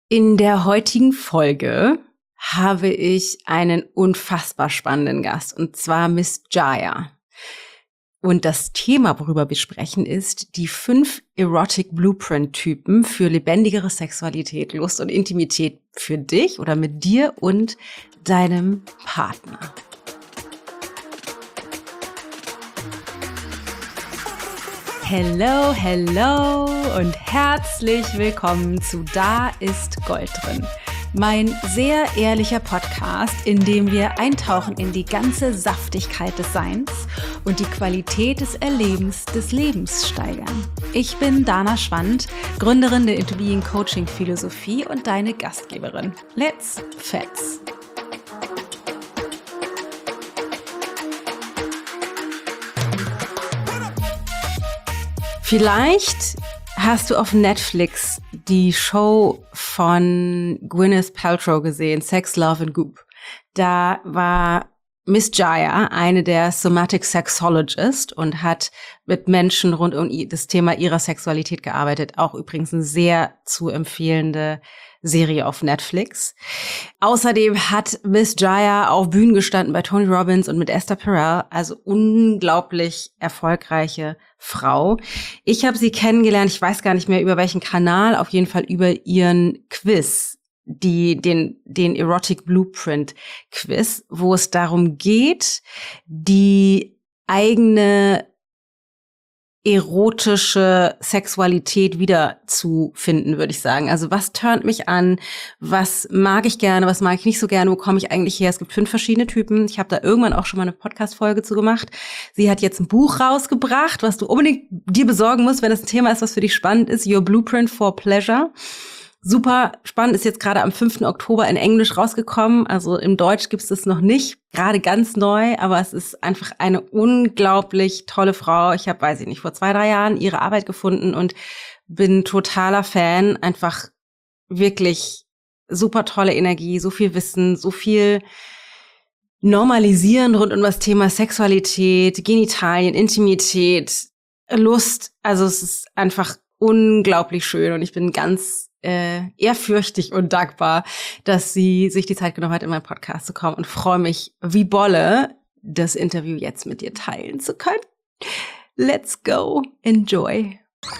In der heutigen Folge habe ich einen unfassbar spannenden Gast, und zwar Miss Jaya. Und das Thema, worüber wir sprechen, ist die 5 Erotic Blueprint-Typen für lebendigere Sexualität, Lust und Intimität für dich oder mit dir und deinem Partner. Hello, hello und herzlich willkommen zu Da ist Gold drin. Mein sehr ehrlicher Podcast, in dem wir eintauchen in die ganze Saftigkeit des Seins und die Qualität des Erlebens des Lebens steigern. Ich bin Dana Schwand, Gründerin der Into Being Coaching Philosophie und deine Gastgeberin. Let's Fetz! Vielleicht hast du auf Netflix die Show von Gwyneth Paltrow gesehen, Sex, Love and Goop. Da war Miss Jaya eine der Somatic Sexologists und hat mit Menschen rund um das Thema ihrer Sexualität gearbeitet. Auch übrigens eine sehr zu empfehlende Serie auf Netflix. Außerdem hat Miss Jaya auf Bühnen gestanden bei Tony Robbins und mit Esther Perel, also unglaublich erfolgreiche Frau. Ich habe sie kennengelernt, ich weiß gar nicht mehr über welchen Kanal, auf jeden Fall über ihren Quiz, den Erotic Blueprint Quiz, wo es darum geht, die eigene erotische Sexualität wiederzufinden, würde ich sagen. Also was turnt mich an? Was mag ich gerne? Was mag ich nicht so gerne? Wo komme ich eigentlich her? Es gibt 5 verschiedene Typen. Ich habe da irgendwann auch schon mal eine Podcast-Folge zu gemacht. Sie hat jetzt ein Buch rausgebracht, was du unbedingt dir besorgen musst, wenn das ein Thema ist, was für dich spannend ist. Your Blueprint for Pleasure. Super spannend, ist jetzt gerade am 5. Oktober in Englisch rausgekommen. Also im Deutsch gibt es das noch nicht, gerade ganz neu, aber es ist einfach eine unglaublich tolle Frau. Ich habe, weiß ich nicht, vor 2-3 Jahren ihre Arbeit gefunden und bin totaler Fan. Einfach wirklich super tolle Energie, so viel Wissen, so viel Normalisieren rund um das Thema Sexualität, Genitalien, Intimität, Lust. Also es ist einfach unglaublich schön und ich bin ganz ehrfürchtig und dankbar, dass sie sich die Zeit genommen hat, in meinen Podcast zu kommen und freue mich wie Bolle, das Interview jetzt mit dir teilen zu können. Let's go, enjoy.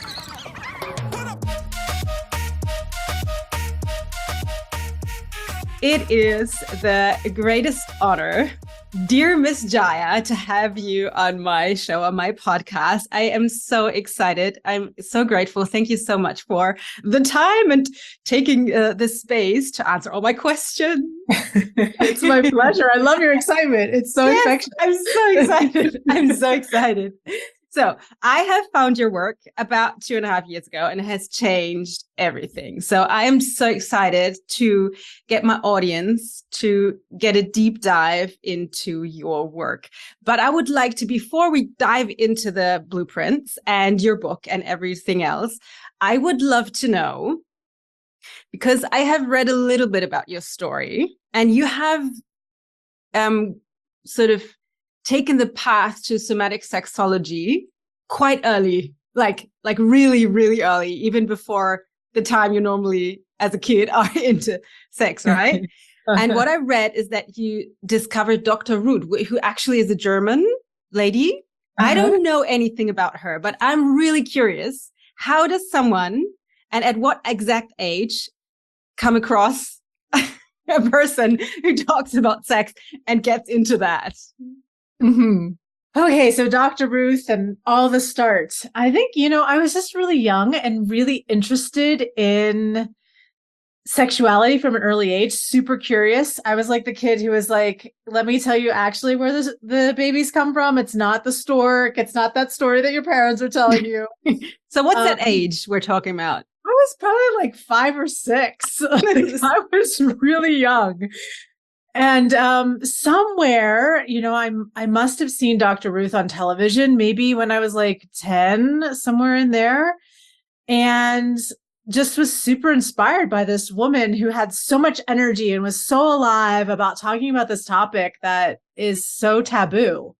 It is the greatest honor, dear Miss Jaya, to have you on my show, on my podcast. I am so excited. I'm so grateful. Thank you so much for the time and taking the space to answer all my questions. It's my pleasure. I love your excitement. It's so infectious. I'm so excited. I'm so excited. So I have found your work about 2.5 years ago and it has changed everything. So I am so excited to get my audience to get a deep dive into your work. But I would like to, before we dive into the blueprints and your book and everything else, I would love to know, because I have read a little bit about your story and you have sort of taken the path to somatic sexology quite early, like really, really early, even before the time you normally, as a kid, are into sex, right? And what I read is that you discovered Dr. Ruth, who actually is a German lady. I don't know anything about her, but I'm really curious. How does someone, and at what exact age, come across a person who talks about sex and gets into that? Mm-hmm. Okay, so Dr. Ruth and all the starts. I think, I was just really young and really interested in sexuality from an early age, super curious. I was like the kid who was like, let me tell you actually where the babies come from. It's not the stork. It's not that story that your parents are telling you. So what's that age we're talking about? I was probably like 5 or 6. I was really young. And somewhere, I must have seen Dr. Ruth on television, maybe when I was like 10, somewhere in there, and just was super inspired by this woman who had so much energy and was so alive about talking about this topic that is so taboo.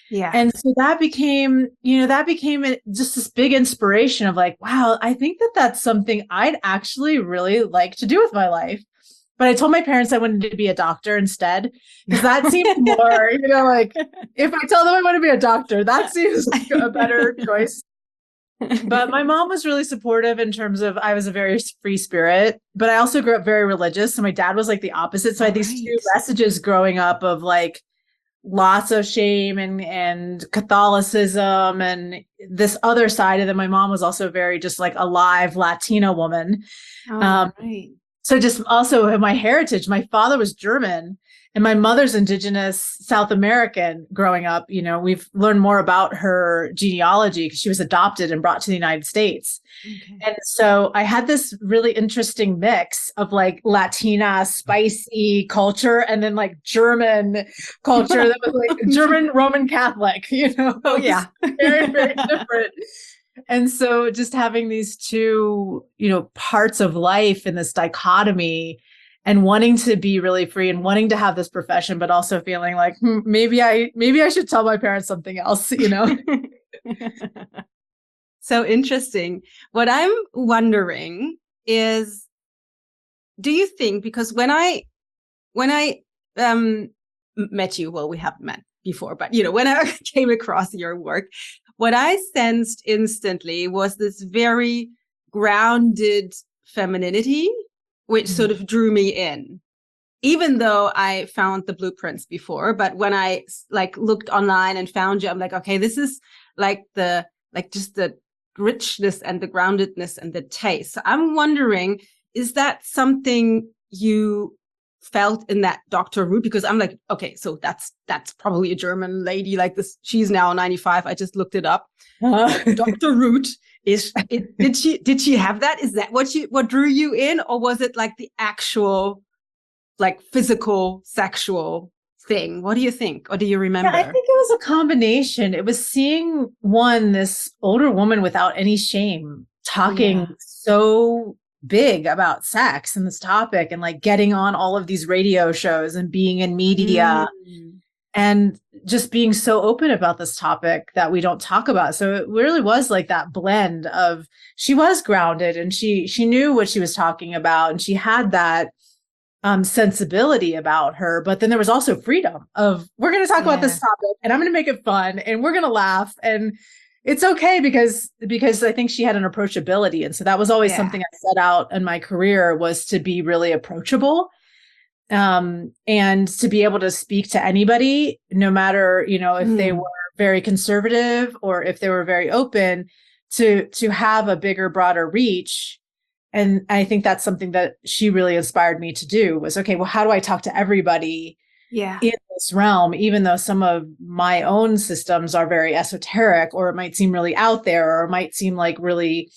Yeah. And so that became just this big inspiration of like, wow, I think that that's something I'd actually really like to do with my life. But I told my parents I wanted to be a doctor instead, because that seemed more, like if I tell them I want to be a doctor, that seems like a better choice. But my mom was really supportive in terms of, I was a very free spirit, but I also grew up very religious. So my dad was like the opposite. So I had these two messages growing up of like lots of shame and Catholicism and this other side. And then my mom was also very just like a live Latina woman. Right. So just also my heritage, my father was German and my mother's indigenous South American growing up. We've learned more about her genealogy because she was adopted and brought to the United States. Okay. And so I had this really interesting mix of like Latina spicy culture and then like German culture that was like German Roman Catholic, Oh yeah. Very, very different. And so just having these two, parts of life in this dichotomy and wanting to be really free and wanting to have this profession, but also feeling like, maybe I should tell my parents something else, So interesting. What I'm wondering is, do you think, because when I met you, well, we haven't met before, but when I came across your work, what I sensed instantly was this very grounded femininity, which sort of drew me in, even though I found the blueprints before. But when I like looked online and found you, I'm like, okay, this is like just the richness and the groundedness and the taste. So I'm wondering, is that something you felt in that Dr. Root? Because I'm like, okay, so that's probably a German lady like this. She's now 95. I just looked it up. Dr. Root did she have that? Is that what drew you in, or was it like the actual like physical sexual thing? What do you think? Or do you remember? Yeah, I think it was a combination. It was seeing this older woman without any shame talking so big about sex and this topic and like getting on all of these radio shows and being in media and just being so open about this topic that we don't talk about. So it really was like that blend of, she was grounded and she knew what she was talking about and she had that sensibility about her. But then there was also freedom of, we're going to talk about this topic and I'm going to make it fun and we're going to laugh and it's okay because I think she had an approachability. And so that was always something I set out in my career, was to be really approachable. And to be able to speak to anybody, no matter, if they were very conservative or if they were very open, to have a bigger, broader reach. And I think that's something that she really inspired me to do, was, okay, well, how do I talk to everybody in this realm, even though some of my own systems are very esoteric, or it might seem really out there, or it might seem like really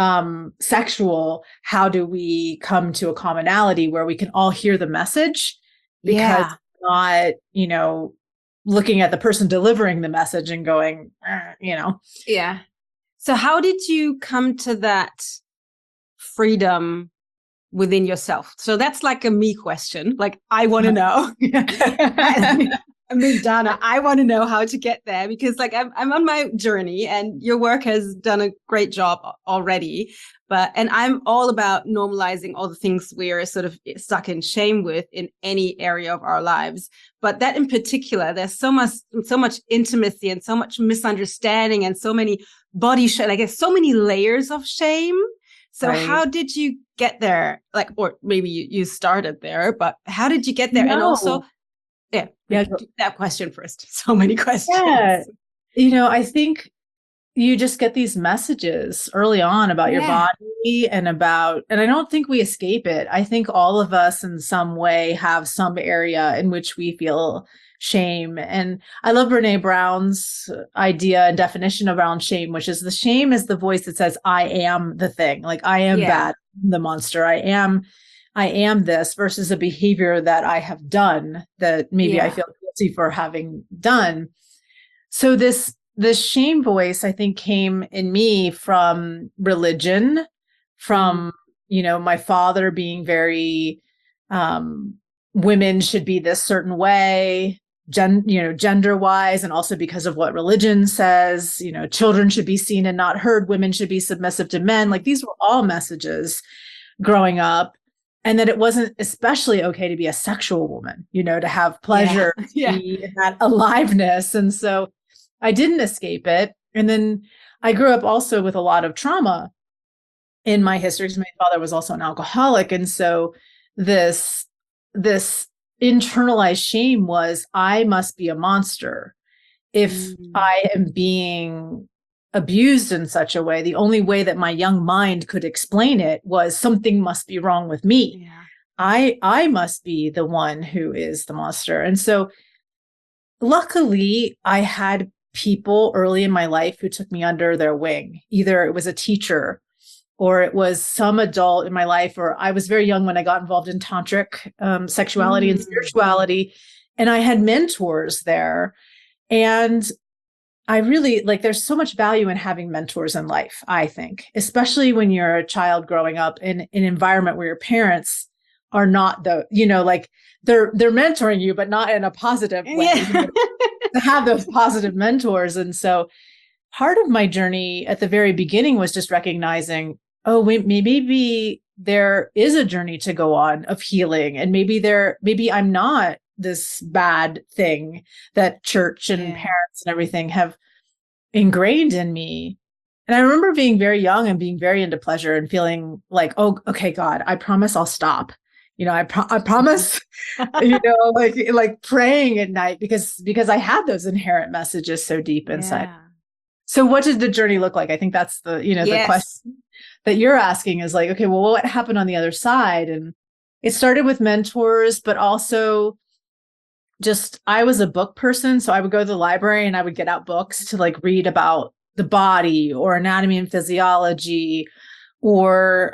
sexual. How do we come to a commonality where we can all hear the message? Because not, looking at the person delivering the message and going, Yeah. So how did you come to that freedom within yourself? So that's like a me question. Like, I want to know. I mean, Dana, I want to know how to get there, because like I'm on my journey and your work has done a great job already. And I'm all about normalizing all the things we're sort of stuck in shame with in any area of our lives. But that in particular, there's so much intimacy and so much misunderstanding and so many body shame, I guess so many layers of shame. So how did you get there? Like, or maybe you started there, but how did you get there? No. And also, that question first. So many questions. Yeah. I think you just get these messages early on about your body and I don't think we escape it. I think all of us in some way have some area in which we feel shame. And I love Brene Brown's idea and definition around shame, which is the shame is the voice that says, I am the thing. Like, I am bad, the monster. I am this, versus a behavior that I have done that maybe I feel guilty for having done. So this shame voice, I think, came in me from religion, from, my father being very, women should be this certain way. gender wise, and also because of what religion says, children should be seen and not heard. Women should be submissive to men. Like these were all messages growing up. And that it wasn't especially okay to be a sexual woman, to have pleasure, Yeah. to be in that aliveness. And so I didn't escape it. And then I grew up also with a lot of trauma in my history, because my father was also an alcoholic. And so this internalized shame was, I must be a monster if I am being abused in such a way. The only way that my young mind could explain it was something must be wrong with me. Yeah. I must be the one who is the monster. And so luckily I had people early in my life who took me under their wing. Either it was a teacher or it was some adult in my life, or I was very young when I got involved in tantric sexuality and spirituality. And I had mentors there. And I really there's so much value in having mentors in life, I think, especially when you're a child growing up in an environment where your parents are not they're mentoring you, but not in a positive way. Yeah. To have those positive mentors. And so part of my journey at the very beginning was just recognizing, maybe there is a journey to go on of healing. And maybe I'm not this bad thing that church and parents and everything have ingrained in me. And I remember being very young and being very into pleasure and feeling like, oh, okay, God, I promise I'll stop. I promise, like praying at night because I had those inherent messages so deep inside. Yeah. So what did the journey look like? I think that's the question that you're asking is like, okay, well, what happened on the other side? And it started with mentors, but also just, I was a book person. So I would go to the library and I would get out books to read about the body or anatomy and physiology or,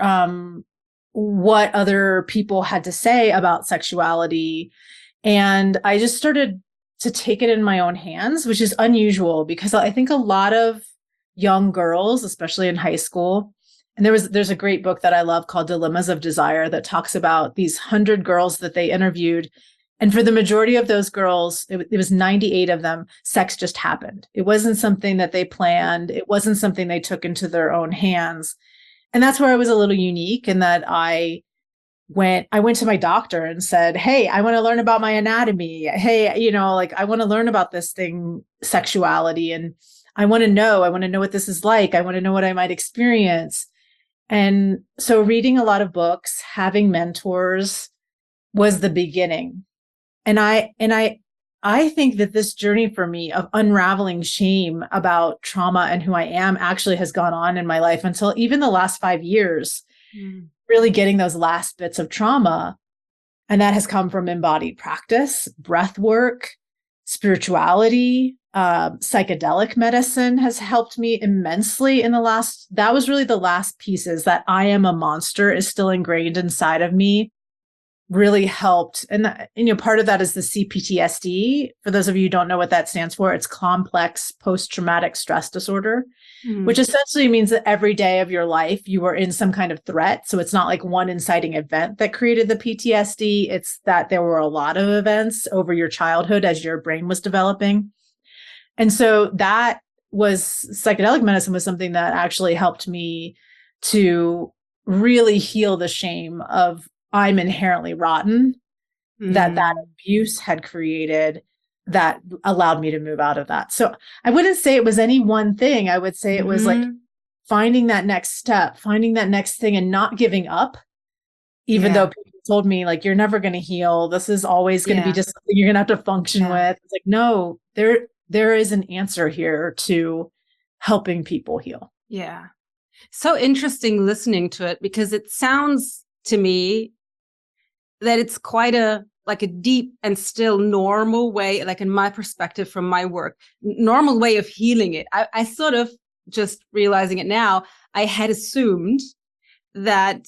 what other people had to say about sexuality. And I just started to take it in my own hands, which is unusual because I think a lot of young girls, especially in high school, and there's a great book that I love called Dilemmas of Desire that talks about these 100 girls that they interviewed. And for the majority of those girls, it was 98 of them, sex just happened. It wasn't something that they planned. It wasn't something they took into their own hands. And that's where I was a little unique in that I went to my doctor and said, hey, I want to learn about my anatomy. Hey, I want to learn about this thing, sexuality. And I want to know what this is like. I want to know what I might experience. And so reading a lot of books, having mentors was the beginning. And I think that this journey for me of unraveling shame about trauma and who I am actually has gone on in my life until even the last 5 years, really getting those last bits of trauma. And that has come from embodied practice, breath work, spirituality, psychedelic medicine has helped me immensely that was really the last pieces. That I am a monster is still ingrained inside of me. Really helped. And part of that is the CPTSD. For those of you who don't know what that stands for, it's complex post-traumatic stress disorder, which essentially means that every day of your life you were in some kind of threat. So it's not like one inciting event that created the PTSD. It's that there were a lot of events over your childhood as your brain was developing. And so that was psychedelic medicine was something that actually helped me to really heal the shame of I'm inherently rotten, that abuse had created that allowed me to move out of that. So I wouldn't say it was any one thing. I would say it was like finding that next step, finding that next thing and not giving up, even though people told me you're never going to heal. This is always going to be just something you're going to have to function with. It's like, no, there is an answer here to helping people heal. Yeah. So interesting listening to it because it sounds to me that it's quite a deep and still normal way, in my perspective from my work, normal way of healing it. I sort of just realizing it now, I had assumed that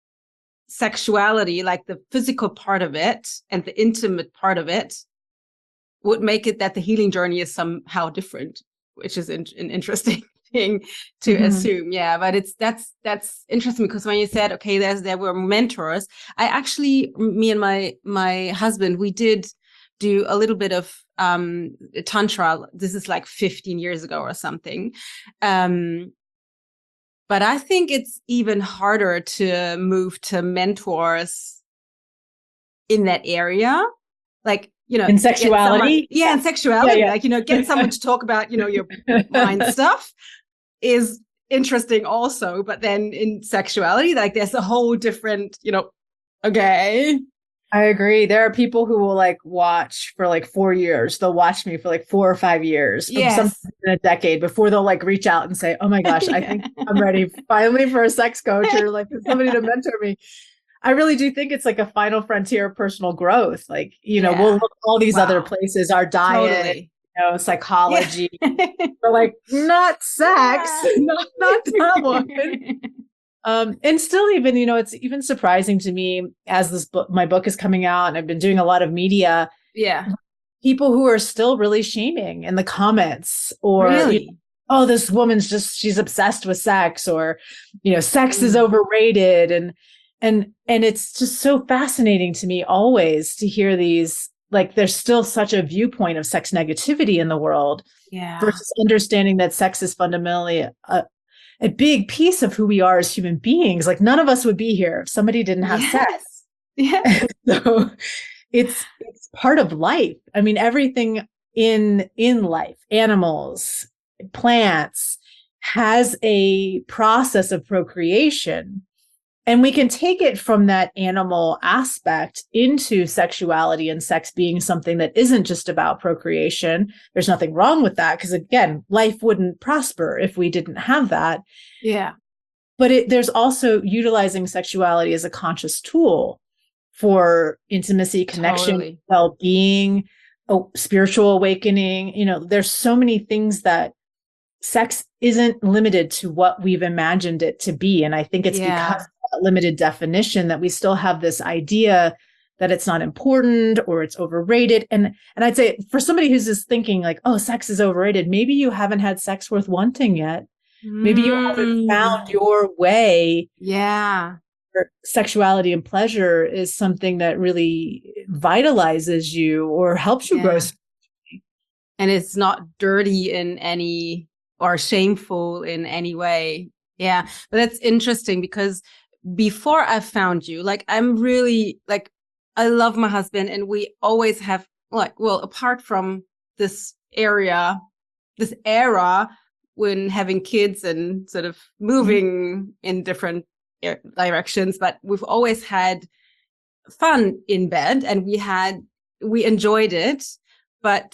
sexuality, the physical part of it and the intimate part of it would make it that the healing journey is somehow different, which is an interesting thing to assume. Yeah, but that's interesting because when you said, okay, there were mentors, me and my husband, we did do a little bit of Tantra. This is like 15 years ago or something. But I think it's even harder to move to mentors in that area. Like, in sexuality. In sexuality. Like, get someone to talk about, your mind stuff is interesting also. But then in sexuality, like there's a whole different, okay. I agree. There are people who will like watch for like 4 years. They'll watch me for like 4 or 5 years, sometimes in a decade, before they'll like reach out and say, oh my gosh, I think I'm ready finally for a sex coach or like somebody to mentor me. I really do think it's like a final frontier of personal growth. Like, we'll look all these other places, our diet, psychology, but like not sex, not that one. And still even, it's even surprising to me as my book is coming out and I've been doing a lot of media. Yeah. People who are still really shaming in the comments or, really? Oh, this woman's she's obsessed with sex or, sex is overrated. And it's just so fascinating to me always to hear these, like, there's still such a viewpoint of sex negativity in the world versus understanding that sex is fundamentally a big piece of who we are as human beings. Like none of us would be here if somebody didn't have sex. Yeah. So it's part of life. I mean, everything in life, animals, plants, has a process of procreation. And we can take it from that animal aspect into sexuality and sex being something that isn't just about procreation. There's nothing wrong with that because, again, life wouldn't prosper if we didn't have that. Yeah. But there's also utilizing sexuality as a conscious tool for intimacy, connection, well-being, spiritual awakening. There's so many things that sex isn't limited to what we've imagined it to be. And I think it's because limited definition that we still have this idea that it's not important or it's overrated. And I'd say for somebody who's just thinking like, oh, sex is overrated, maybe you haven't had sex worth wanting yet. Maybe you haven't found your way. Yeah. Sexuality and pleasure is something that really vitalizes you or helps you grow. And it's not dirty in any or shameful in any way. Yeah. But that's interesting because before I found you, like, I'm really like, I love my husband and we always have like, well, apart from this era when having kids and sort of moving in different directions, but we've always had fun in bed and we enjoyed it, but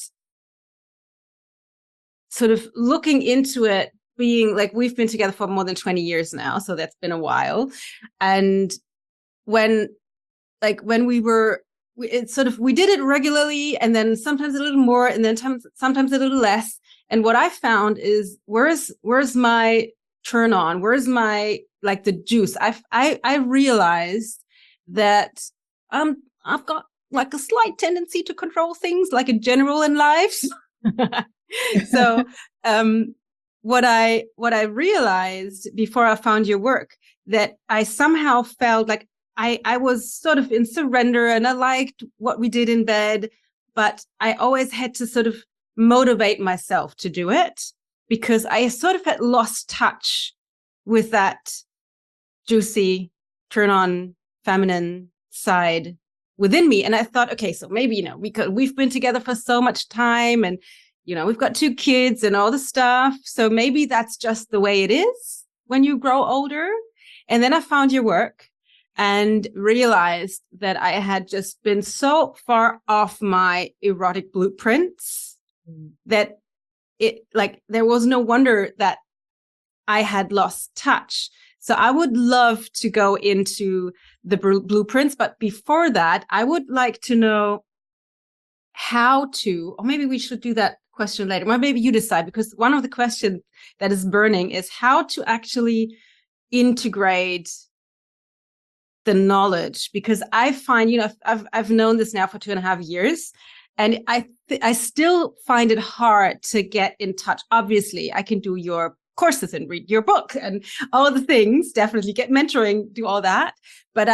sort of looking into it, being like, we've been together for more than 20 years now. So that's been a while. And when we did it regularly and then sometimes a little more and then sometimes a little less. And what I found is where's my turn on? Where's my, like, the juice? I realized that, I've got like a slight tendency to control things like in general in life. So, what I realized before I found your work, that I somehow felt like I was sort of in surrender and I liked what we did in bed, but I always had to sort of motivate myself to do it because I sort of had lost touch with that juicy, turn on, feminine side within me. And I thought, okay, so maybe, we've been together for so much time and we've got 2 kids and all the stuff. So maybe that's just the way it is when you grow older. And then I found your work and realized that I had just been so far off my erotic blueprints that there was no wonder that I had lost touch. So I would love to go into the blueprints. But before that, I would like to know how to, or maybe we should do that question later. Well, maybe you decide, because one of the questions that is burning is how to actually integrate the knowledge, because I find, I've known this now for 2.5 years, and I still find it hard to get in touch. Obviously, I can do your courses and read your book and all the things, definitely get mentoring, do all that. But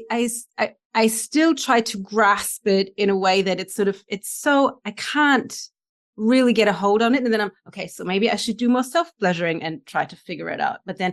I still try to grasp it in a way that I can't really get a hold on it. And then I'm, okay, so maybe I should do more self-pleasuring and try to figure it out. But then,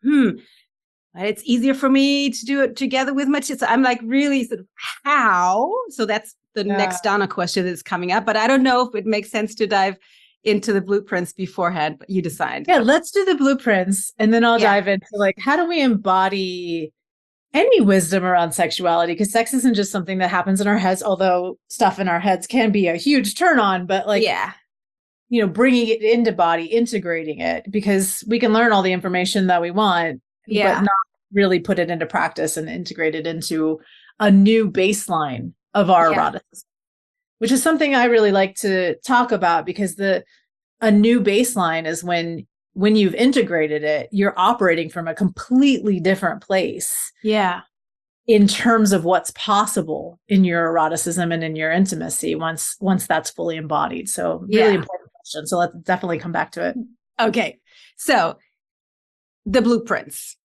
it's easier for me to do it together with my kids. So I'm like, really sort of how? So that's the next Dana question that's coming up. But I don't know if it makes sense to dive into the blueprints beforehand, but you decide. Yeah, let's do the blueprints. And then I'll dive into like, how do we embody any wisdom around sexuality? Because sex isn't just something that happens in our heads, although stuff in our heads can be a huge turn on, but like, bringing it into body, integrating it, because we can learn all the information that we want, but not really put it into practice and integrate it into a new baseline of our eroticism, which is something I really like to talk about, because a new baseline is when you've integrated it, you're operating from a completely different place. Yeah. In terms of what's possible in your eroticism and in your intimacy once that's fully embodied. So really important question. So let's definitely come back to it. Okay. So the blueprints.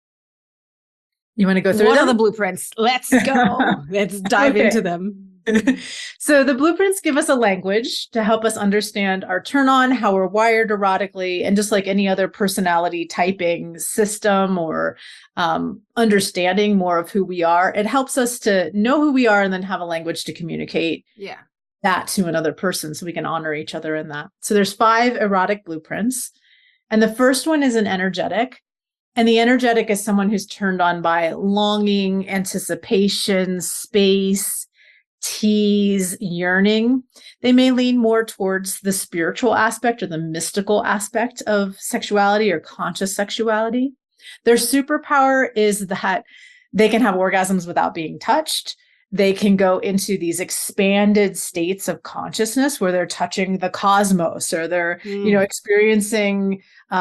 You want to go through What them? are the blueprints? Let's go. Let's dive into them. So the blueprints give us a language to help us understand our turn on, how we're wired erotically, and just like any other personality typing system or understanding more of who we are, it helps us to know who we are and then have a language to communicate that to another person so we can honor each other in that. So there's 5 erotic blueprints. And the first one is an energetic. And the energetic is someone who's turned on by longing, anticipation, space, tease, yearning. They may lean more towards the spiritual aspect or the mystical aspect of sexuality or conscious sexuality. Their superpower is that they can have orgasms without being touched. They can go into these expanded states of consciousness where they're touching the cosmos, or they're, experiencing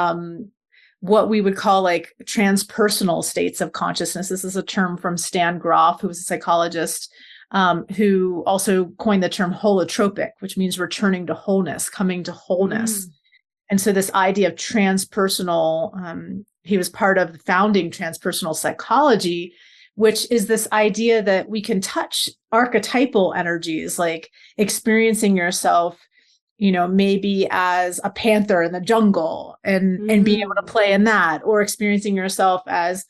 what we would call like transpersonal states of consciousness. This is a term from Stan Grof, who was a psychologist, who also coined the term holotropic, which means returning to wholeness, coming to wholeness. And so this idea of transpersonal, he was part of founding transpersonal psychology, which is this idea that we can touch archetypal energies, like experiencing yourself, maybe as a panther in the jungle and being able to play in that, or experiencing yourself as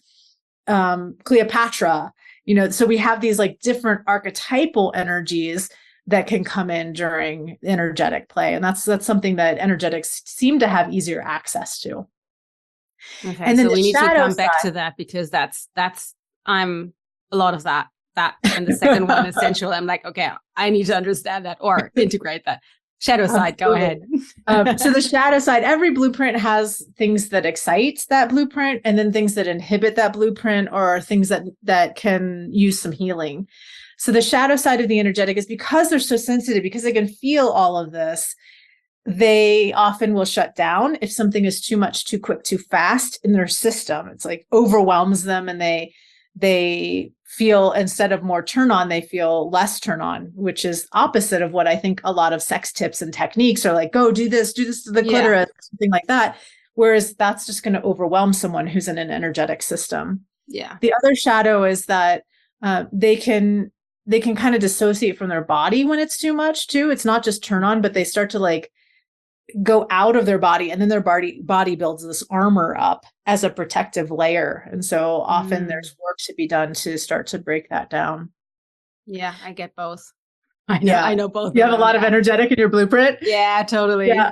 Cleopatra, so we have these like different archetypal energies that can come in during energetic play. And that's something that energetics seem to have easier access to. Okay, and then so we need to come back to that, because I'm a lot of that, and the second one is sensual. I'm like, okay, I need to understand that or integrate that. Shadow side, go ahead. So the shadow side, every blueprint has things that excite that blueprint, and then things that inhibit that blueprint, or things that can use some healing. So the shadow side of the energetic is, because they're so sensitive, because they can feel all of this, they often will shut down if something is too much, too quick, too fast in their system. It's like overwhelms them, and they feel, instead of more turn on, they feel less turn on, which is opposite of what I think a lot of sex tips and techniques are like, go do this to the clitoris, something like that. Whereas that's just going to overwhelm someone who's in an energetic system. Yeah. The other shadow is that they can kind of dissociate from their body when it's too much too. It's not just turn on, but they start to like go out of their body, and then their body builds this armor up as a protective layer. And so often there's work to be done to start to break that down. Yeah, I get both. I know both. You have a lot of energetic in your blueprint? Yeah, totally. Yeah.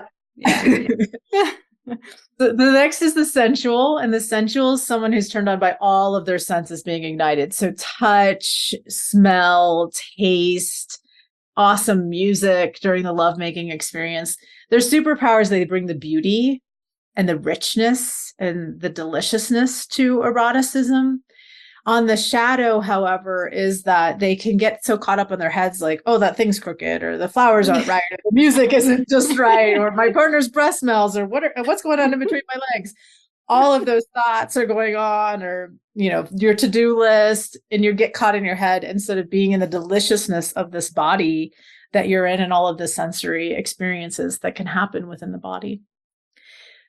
The next is the sensual, and the sensual is someone who's turned on by all of their senses being ignited. So touch, smell, taste, awesome music during the lovemaking experience. Their superpowers, they bring the beauty and the richness and the deliciousness to eroticism. On the shadow, however, is that they can get so caught up in their heads, like, oh, that thing's crooked, or the flowers aren't right, or the music isn't just right, or my partner's breath smells, or what's going on in between my legs. All of those thoughts are going on, or, your to-do list, and you get caught in your head instead of being in the deliciousness of this body that you're in, and all of the sensory experiences that can happen within the body.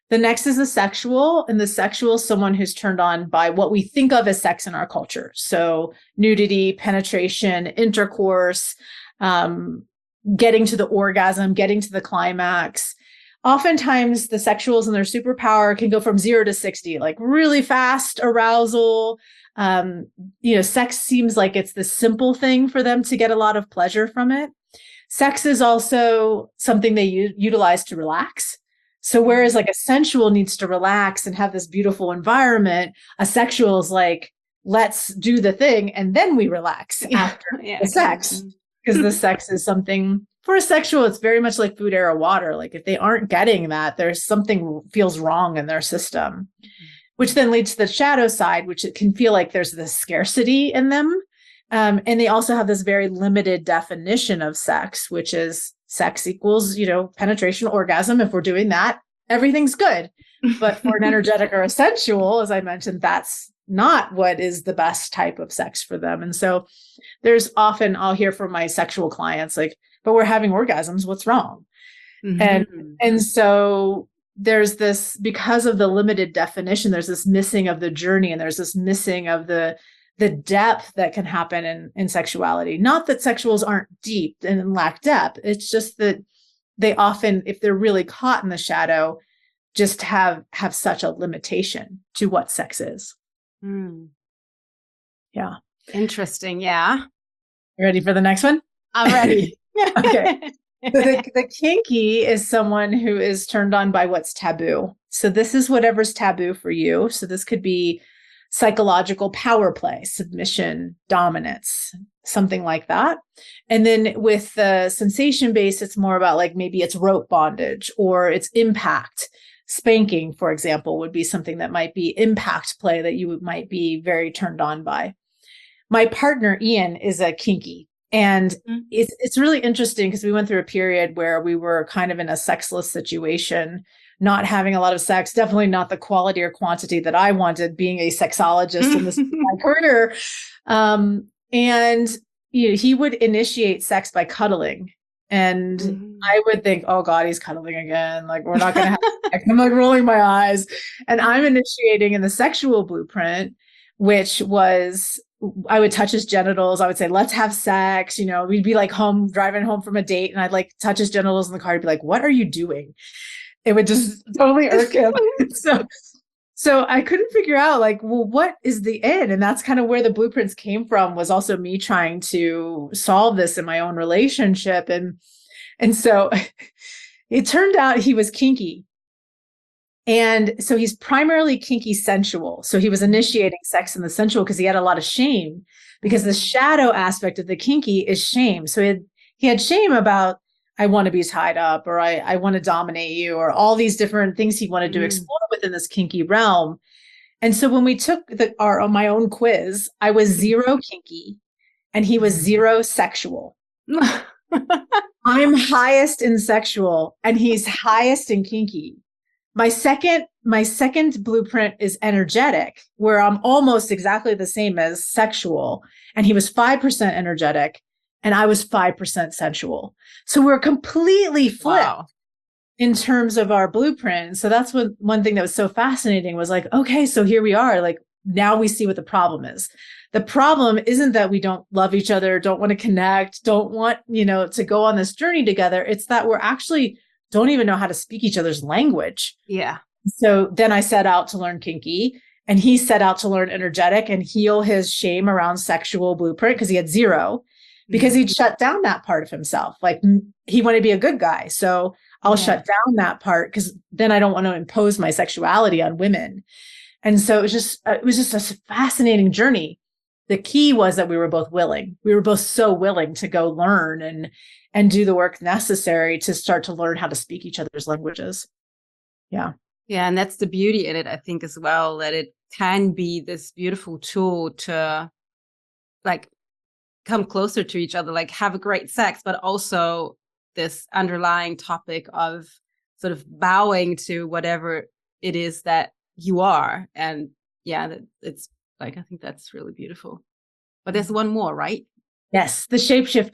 The next is the sexual, and the sexual is someone who's turned on by what we think of as sex in our culture. So nudity, penetration, intercourse, getting to the orgasm, getting to the climax. Oftentimes the sexuals and their superpower can go from 0 to 60, like really fast arousal. Sex seems like it's the simple thing for them to get a lot of pleasure from it. Sex is also something they utilize to relax. So whereas like a sensual needs to relax and have this beautiful environment, a sexual is like, let's do the thing and then we relax after the sex. Because the sex is something, for a sexual, it's very much like food, air, or water. Like if they aren't getting that, there's something feels wrong in their system, which then leads to the shadow side, which it can feel like there's this scarcity in them. And they also have this very limited definition of sex, which is sex equals, penetration, orgasm. If we're doing that, everything's good. But for an energetic or a sensual, as I mentioned, that's not what is the best type of sex for them. And so there's often, I'll hear from my sexual clients, like, but we're having orgasms, what's wrong? And so there's this, because of the limited definition, there's this missing of the journey, and there's this missing of the depth that can happen in sexuality. Not that sexuals aren't deep and lack depth. It's just that they often, if they're really caught in the shadow, just have such a limitation to what sex is. Yeah. Interesting. Yeah. You ready for the next one? I'm ready. Okay. So the kinky is someone who is turned on by what's taboo. So this is whatever's taboo for you. So this could be psychological power play, submission, dominance, something like that. And then with the sensation base, it's more about like maybe it's rope bondage or it's impact. Spanking, for example, would be something that might be impact play that you might be very turned on by. My partner, Ian, is a kinky. And it's really interesting because we went through a period where we were kind of in a sexless situation, not having a lot of sex, definitely not the quality or quantity that I wanted being a sexologist in this my career. And he would initiate sex by cuddling. And I would think, oh God, he's cuddling again. Like, we're not going to have sex. I'm like rolling my eyes. And I'm initiating in the sexual blueprint, which was, I would touch his genitals. I would say, let's have sex. We'd be like driving home from a date, and I'd like touch his genitals in the car. He'd be like, what are you doing? It would just totally irk him. So I couldn't figure out like, well, what is the end? And that's kind of where the blueprints came from, was also me trying to solve this in my own relationship. And so it turned out he was kinky. And so he's primarily kinky sensual. So he was initiating sex in the sensual because he had a lot of shame, because the shadow aspect of the kinky is shame. So he had shame about, I want to be tied up, or I want to dominate you, or all these different things he wanted to explore within this kinky realm. And so when we took my own quiz, I was 0 kinky and he was 0 sexual. I'm highest in sexual and he's highest in kinky. My second blueprint is energetic, where I'm almost exactly the same as sexual. And he was 5% energetic and I was 5% sensual. So we're completely flipped in terms of our blueprint. So that's one thing that was so fascinating was like, okay, so here we are. Like, now we see what the problem is. The problem isn't that we don't love each other, don't want to connect, don't want, to go on this journey together. It's that we're actually don't even know how to speak each other's language. Yeah. So then I set out to learn kinky, and he set out to learn energetic and heal his shame around sexual blueprint, because he had 0, because he'd shut down that part of himself. Like, he wanted to be a good guy. So I'll shut down that part, because then I don't want to impose my sexuality on women. And so it was just a fascinating journey. The key was that we were both willing. We were both so willing to go learn and do the work necessary to start to learn how to speak each other's languages. Yeah. Yeah. And that's the beauty in it, I think, as well, that it can be this beautiful tool to like come closer to each other, like have a great sex, but also this underlying topic of sort of bowing to whatever it is that you are. And yeah, it's like, I think that's really beautiful. But there's one more, right? Yes. The shapeshifter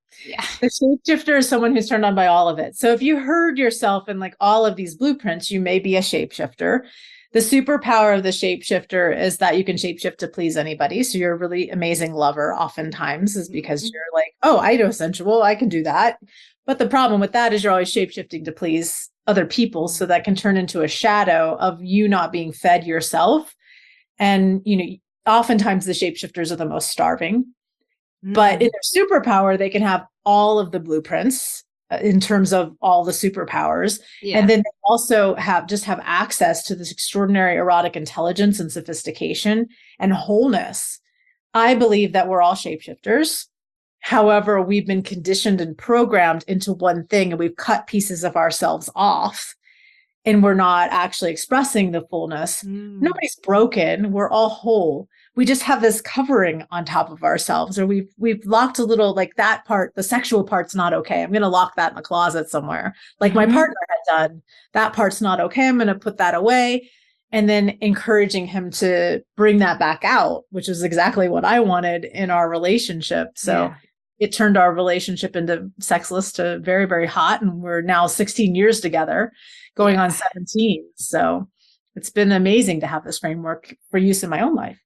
Yeah. The shapeshifter is someone who's turned on by all of it. So if you heard yourself in like all of these blueprints, you may be a shapeshifter. The superpower of the shapeshifter is that you can shapeshift to please anybody. So you're a really amazing lover oftentimes is because you're like, oh, I know sensual, I can do that. But the problem with that is you're always shapeshifting to please other people. So that can turn into a shadow of you not being fed yourself. And, oftentimes the shapeshifters are the most starving. But in their superpower, they can have all of the blueprints in terms of all the superpowers. Yeah. And then they also have access to this extraordinary erotic intelligence and sophistication and wholeness. I believe that we're all shapeshifters. However, we've been conditioned and programmed into one thing, and we've cut pieces of ourselves off, and we're not actually expressing the fullness. Nobody's broken. We're all whole. We just have this covering on top of ourselves, or we've locked a little, like that part, the sexual part's not okay. I'm going to lock that in the closet somewhere. Like my partner had done, that part's not okay. I'm going to put that away. And then encouraging him to bring that back out, which is exactly what I wanted in our relationship. So it turned our relationship into sexless to very, very hot. And we're now 16 years together, going on 17. So it's been amazing to have this framework for use in my own life.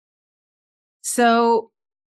So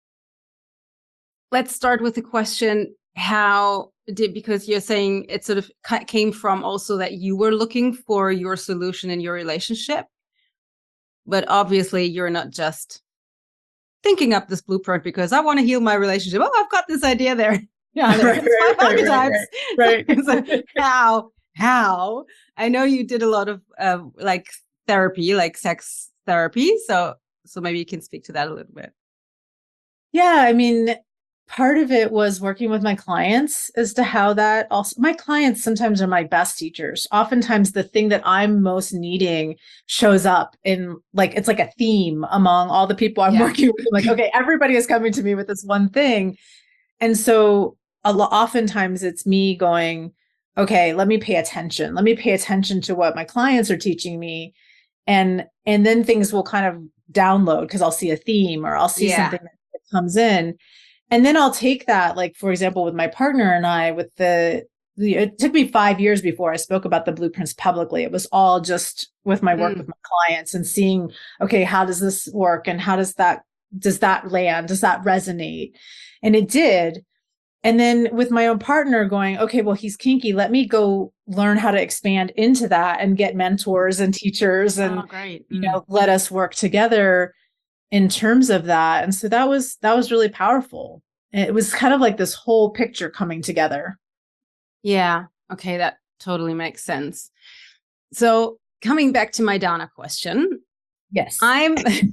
let's start with the question, because you're saying it sort of came from also that you were looking for your solution in your relationship, but obviously you're not just thinking up this blueprint because I want to heal my relationship. Oh, I've got this idea there. Yeah, it's 5 archetypes. Right. So how? I know you did a lot of like therapy, like sex therapy. So maybe you can speak to that a little bit. Yeah, I mean, part of it was working with my clients as to how that also, my clients sometimes are my best teachers. Oftentimes the thing that I'm most needing shows up in like, it's like a theme among all the people I'm working with. I'm like, okay, everybody is coming to me with this one thing. And so oftentimes it's me going, okay, let me pay attention. Let me pay attention to what my clients are teaching me. And then things will kind of download because I'll see a theme or I'll see something that comes in. And then I'll take that, like, for example, with my partner and I, with it took me 5 years before I spoke about the blueprints publicly. It was all just with my work with my clients and seeing, okay, how does this work? And how does that land? Does that resonate? And it did. And then with my own partner going, okay, well, he's kinky. Let me go learn how to expand into that and get mentors and teachers and, let us work together in terms of that. And so that was really powerful. It was kind of like this whole picture coming together. Yeah. Okay. That totally makes sense. So coming back to my Dana question. Yes. I'm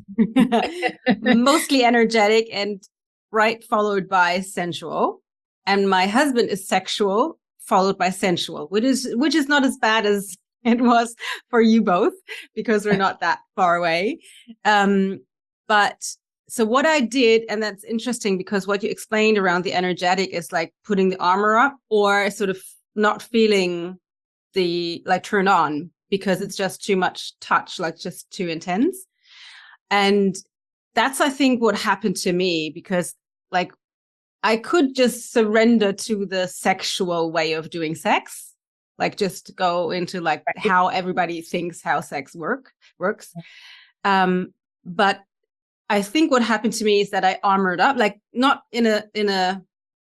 mostly energetic and followed by sensual. And my husband is sexual, followed by sensual, which is not as bad as it was for you both, because we're not that far away. But so what I did, and that's interesting because what you explained around the energetic is like putting the armor up or sort of not feeling the turn on because it's just too much touch, like just too intense. And that's, I think, what happened to me because I could just surrender to the sexual way of doing sex, just go into how everybody thinks how sex works. But I think what happened to me is that I armored up, not in a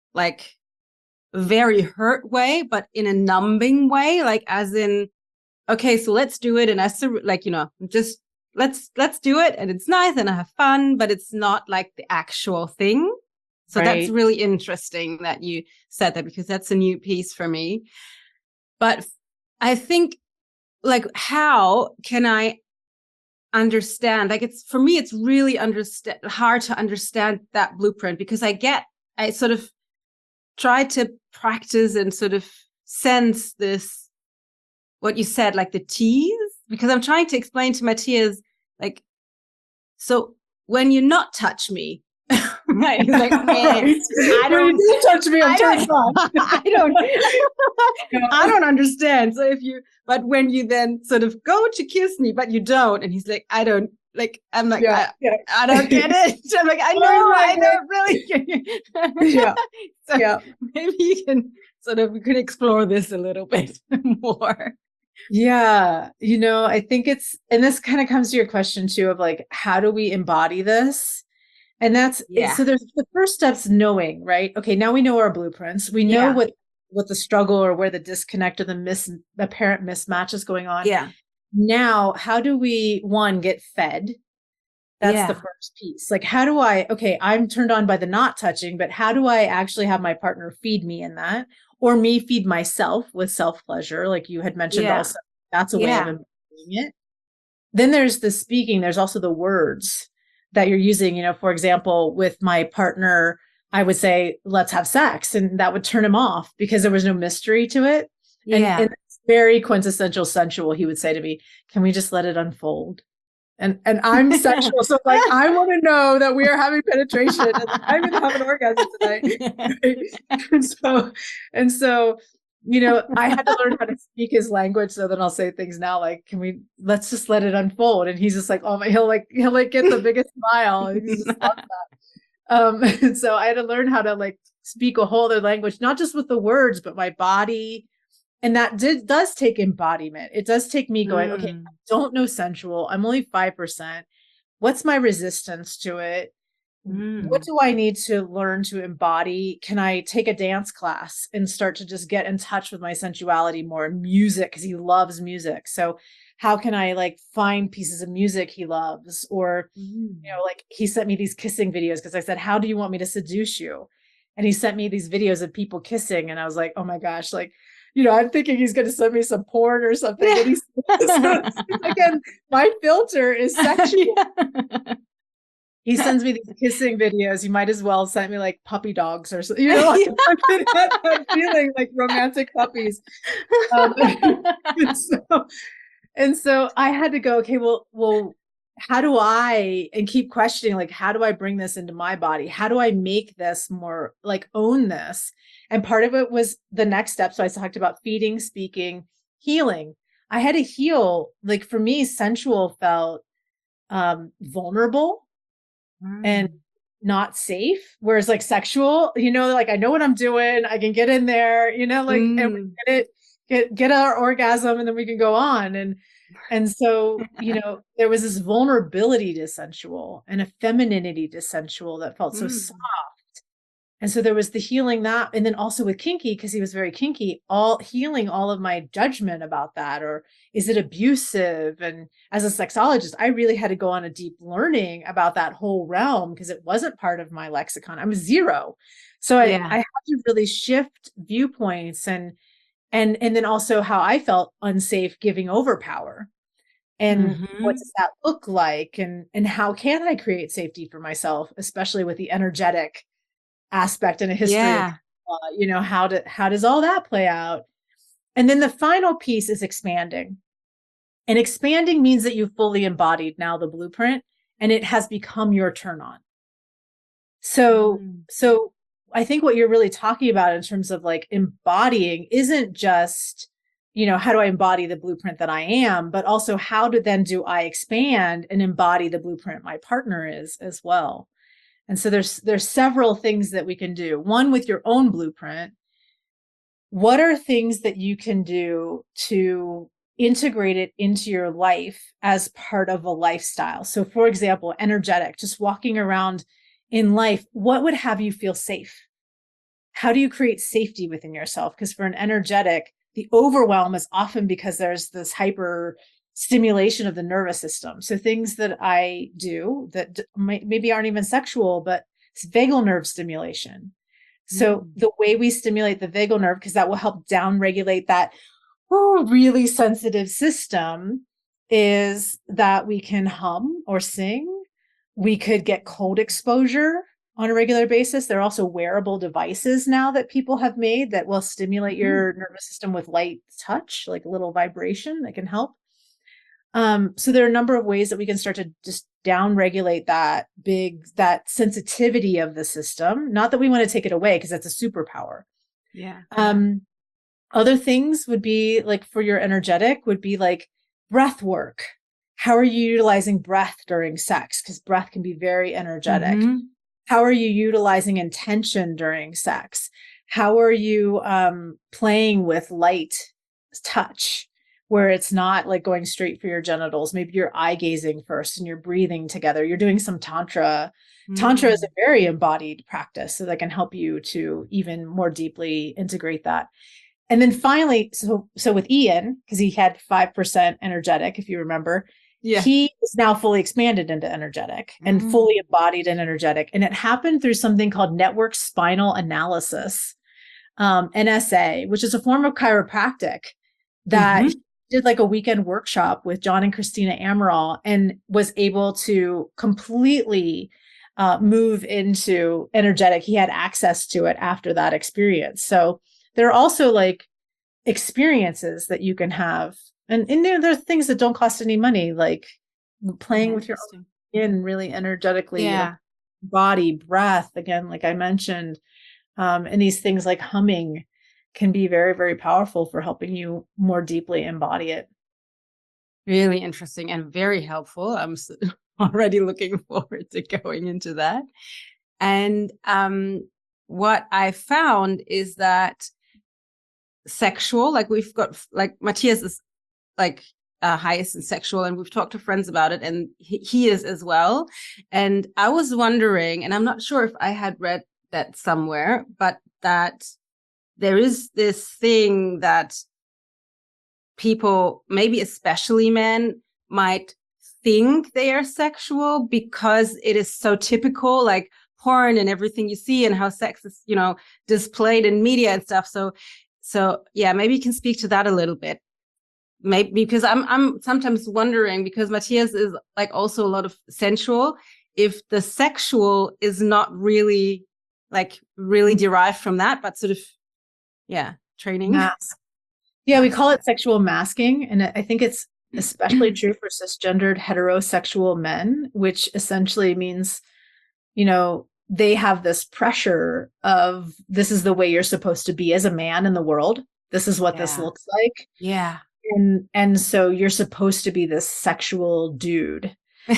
very hurt way, but in a numbing way, as in, okay, so let's do it. And just let's do it. And it's nice and I have fun, but it's not like the actual thing. So that's really interesting that you said that because that's a new piece for me. But I think how can I understand? For me, it's really hard to understand that blueprint because I sort of try to practice and sort of sense this, what you said, the T's, because I'm trying to explain to Matthias, so when you not touch me, right. He's like, I don't touch me. I don't understand. So but when you then sort of go to kiss me, but you don't, and he's like, I don't Like, I'm like, Yeah. I don't get it. I'm like, I know, I don't really get it. Yeah. So Yeah. maybe you can we can explore this a little bit more. Yeah. I think and this kind of comes to your question too of like, how do we embody this? And that's it. Yeah. So there's the first step's knowing, right? Okay, now we know our blueprints. We know Yeah. what the struggle or where the disconnect or the apparent mismatch is going on. Yeah. Now, how do we, one, get fed? That's the first piece. Like, how do I'm turned on by the not touching, but how do I actually have my partner feed me in that? Or me feed myself with self-pleasure, like you had mentioned also. That's a way of embodying it. Then there's the speaking. There's also the words that you're using. For example, with my partner, I would say, let's have sex. And that would turn him off because there was no mystery to it. And it's very quintessential sensual. He would say to me, can we just let it unfold? And I'm sexual. So like, I want to know that we are having penetration and I'm going to have an orgasm tonight. and so, I had to learn how to speak his language. So then I'll say things now like, let's just let it unfold. And he's just like, oh my, he'll get the biggest smile. He just loves that. And so I had to learn how to like speak a whole other language, not just with the words, but my body. And that does take embodiment. It does take me going, okay, I don't know sensual. I'm only 5%. What's my resistance to it? What do I need to learn to embody? Can I take a dance class and start to just get in touch with my sensuality more? Music, because he loves music. So how can I like find pieces of music he loves? Or, like he sent me these kissing videos because I said, how do you want me to seduce you? And he sent me these videos of people kissing. And I was like, oh my gosh, like, I'm thinking he's going to send me some porn or something. Yeah. And again, my filter is sexual. Yeah. He sends me these kissing videos. He might as well send me like puppy dogs or something. I'm feeling like romantic puppies. And so I had to go, okay, well, how do I, and keep questioning, like, how do I bring this into my body? How do I make this more like own this? And part of it was the next step. So I talked about feeding, speaking, healing. I had to heal. Like for me, sensual felt vulnerable and not safe. Whereas like sexual, like I know what I'm doing. I can get in there, like and get our orgasm and then we can go on. And so, there was this vulnerability to sensual and a femininity to sensual that felt so soft. And so there was the healing that, and then also with kinky, because he was very kinky, healing all of my judgment about that, or is it abusive? And as a sexologist, I really had to go on a deep learning about that whole realm because it wasn't part of my lexicon. I was zero. So I had to really shift viewpoints and then also how I felt unsafe giving over power. And what does that look like? And how can I create safety for myself, especially with the energetic aspect and a history of, how does all that play out? And then the final piece is expanding. And expanding means that you've fully embodied now the blueprint and it has become your turn on. So I think what you're really talking about in terms of like embodying isn't just, how do I embody the blueprint that I am, but also how do I expand and embody the blueprint my partner is as well. And so there's several things that we can do. One, with your own blueprint, what are things that you can do to integrate it into your life as part of a lifestyle? So for example, energetic, just walking around in life, what would have you feel safe? How do you create safety within yourself? Because for an energetic, the overwhelm is often because there's this hyper stimulation of the nervous system. So things that I do that maybe aren't even sexual, but it's vagal nerve stimulation. So the way we stimulate the vagal nerve, because that will help downregulate that really sensitive system, is that we can hum or sing. We could get cold exposure on a regular basis. There are also wearable devices now that people have made that will stimulate your nervous system with light touch, like a little vibration that can help. So there are a number of ways that we can start to just downregulate that sensitivity of the system. Not that we want to take it away because that's a superpower. Yeah. Other things would be like for your energetic would be like breath work. How are you utilizing breath during sex? Because breath can be very energetic. Mm-hmm. How are you utilizing intention during sex? How are you playing with light touch, where it's not like going straight for your genitals? Maybe you're eye gazing first and you're breathing together. You're doing some tantra. Tantra is a very embodied practice, so that can help you to even more deeply integrate that. And then finally, so with Ian, because he had 5% energetic, if you remember, he is now fully expanded into energetic and fully embodied and energetic. And it happened through something called network spinal analysis, NSA, which is a form of chiropractic that he did like a weekend workshop with John and Christina Amaral, and was able to completely move into energetic. He had access to it after that experience. So there are also like experiences that you can have. And there are things that don't cost any money, like playing with your own skin really energetically, body, breath, again, like I mentioned. And these things like humming can be very, very powerful for helping you more deeply embody it. Really interesting and very helpful. I'm already looking forward to going into that. And what I found is that sexual, like we've got, like Matthias is like highest in sexual, and we've talked to friends about it, and he is as well. And I was wondering, and I'm not sure if I had read that somewhere, but that there is this thing that people, maybe especially men, might think they are sexual because it is so typical, like porn and everything you see, and how sex is, displayed in media and stuff. So yeah, maybe you can speak to that a little bit. Maybe because I'm sometimes wondering, because Matthias is like also a lot of sensual, if the sexual is not really derived from that, but sort of, training. Mask. Yeah, we call it sexual masking. And I think it's especially true for cisgendered heterosexual men, which essentially means, they have this pressure of, this is the way you're supposed to be as a man in the world. This is what this looks like. Yeah. And so you're supposed to be this sexual dude.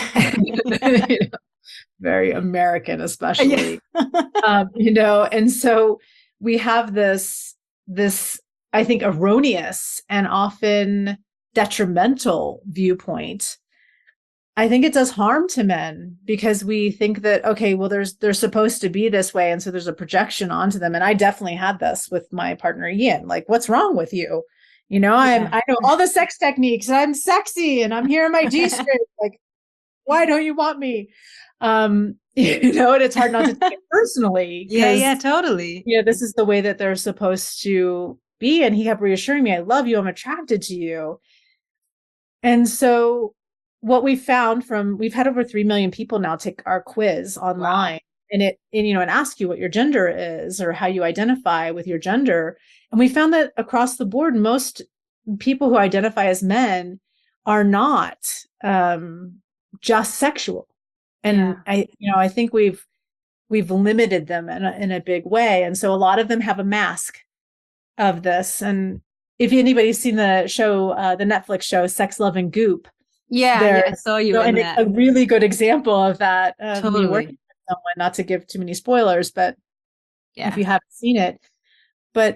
Very American, especially. And so we have this, I think, erroneous and often detrimental viewpoint. I think it does harm to men, because we think that, okay, well, they're supposed to be this way. And so there's a projection onto them. And I definitely had this with my partner, Ian. Like, what's wrong with you? I know all the sex techniques, and I'm sexy, and I'm here in my G-string. Like, why don't you want me? And it's hard not to take it personally. Yeah, totally. This is the way that they're supposed to be. And he kept reassuring me, I love you, I'm attracted to you. And so what we found we've had over 3 million people now take our quiz online. Wow. And ask you what your gender is, or how you identify with your gender. And we found that across the board, most people who identify as men are not just sexual. And I think we've limited them in a big way. And so a lot of them have a mask of this. And if anybody's seen the show, the Netflix show, Sex, Love, and Goop. Yeah, I saw you in that. A really good example of that. Totally. Working with someone, not to give too many spoilers, but if you haven't seen it. But,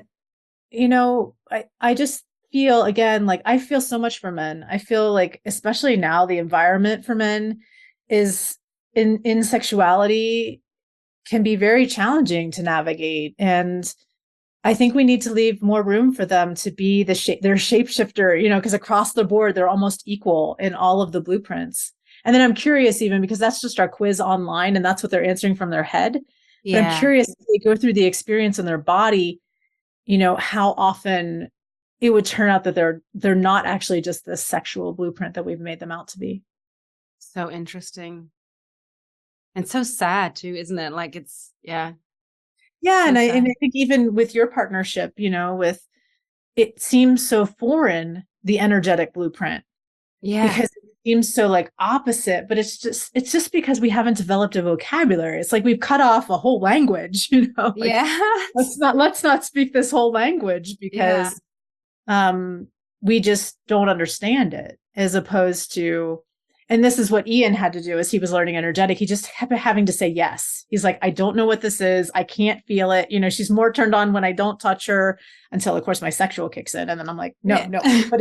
I just feel, again, like I feel so much for men. I feel like, especially now, the environment for men is in sexuality can be very challenging to navigate. And I think we need to leave more room for them to be their shapeshifter, because across the board, they're almost equal in all of the blueprints. And then I'm curious, even because that's just our quiz online and that's what they're answering from their head. Yeah. But I'm curious, if they go through the experience in their body, how often it would turn out that they're not actually just this sexual blueprint that we've made them out to be. So interesting. And so sad too, isn't it? Like it's, Yeah, so and I think even with your partnership, it seems so foreign, the energetic blueprint. Yeah. Because it seems so like opposite, but it's just because we haven't developed a vocabulary. It's like we've cut off a whole language, let's not speak this whole language, because we just don't understand it, as opposed to And this is what Ian had to do as he was learning energetic. He just kept having to say yes. He's like, I don't know what this is. I can't feel it. You know, she's more turned on when I don't touch her, until of course my sexual kicks in. And then I'm like, no, but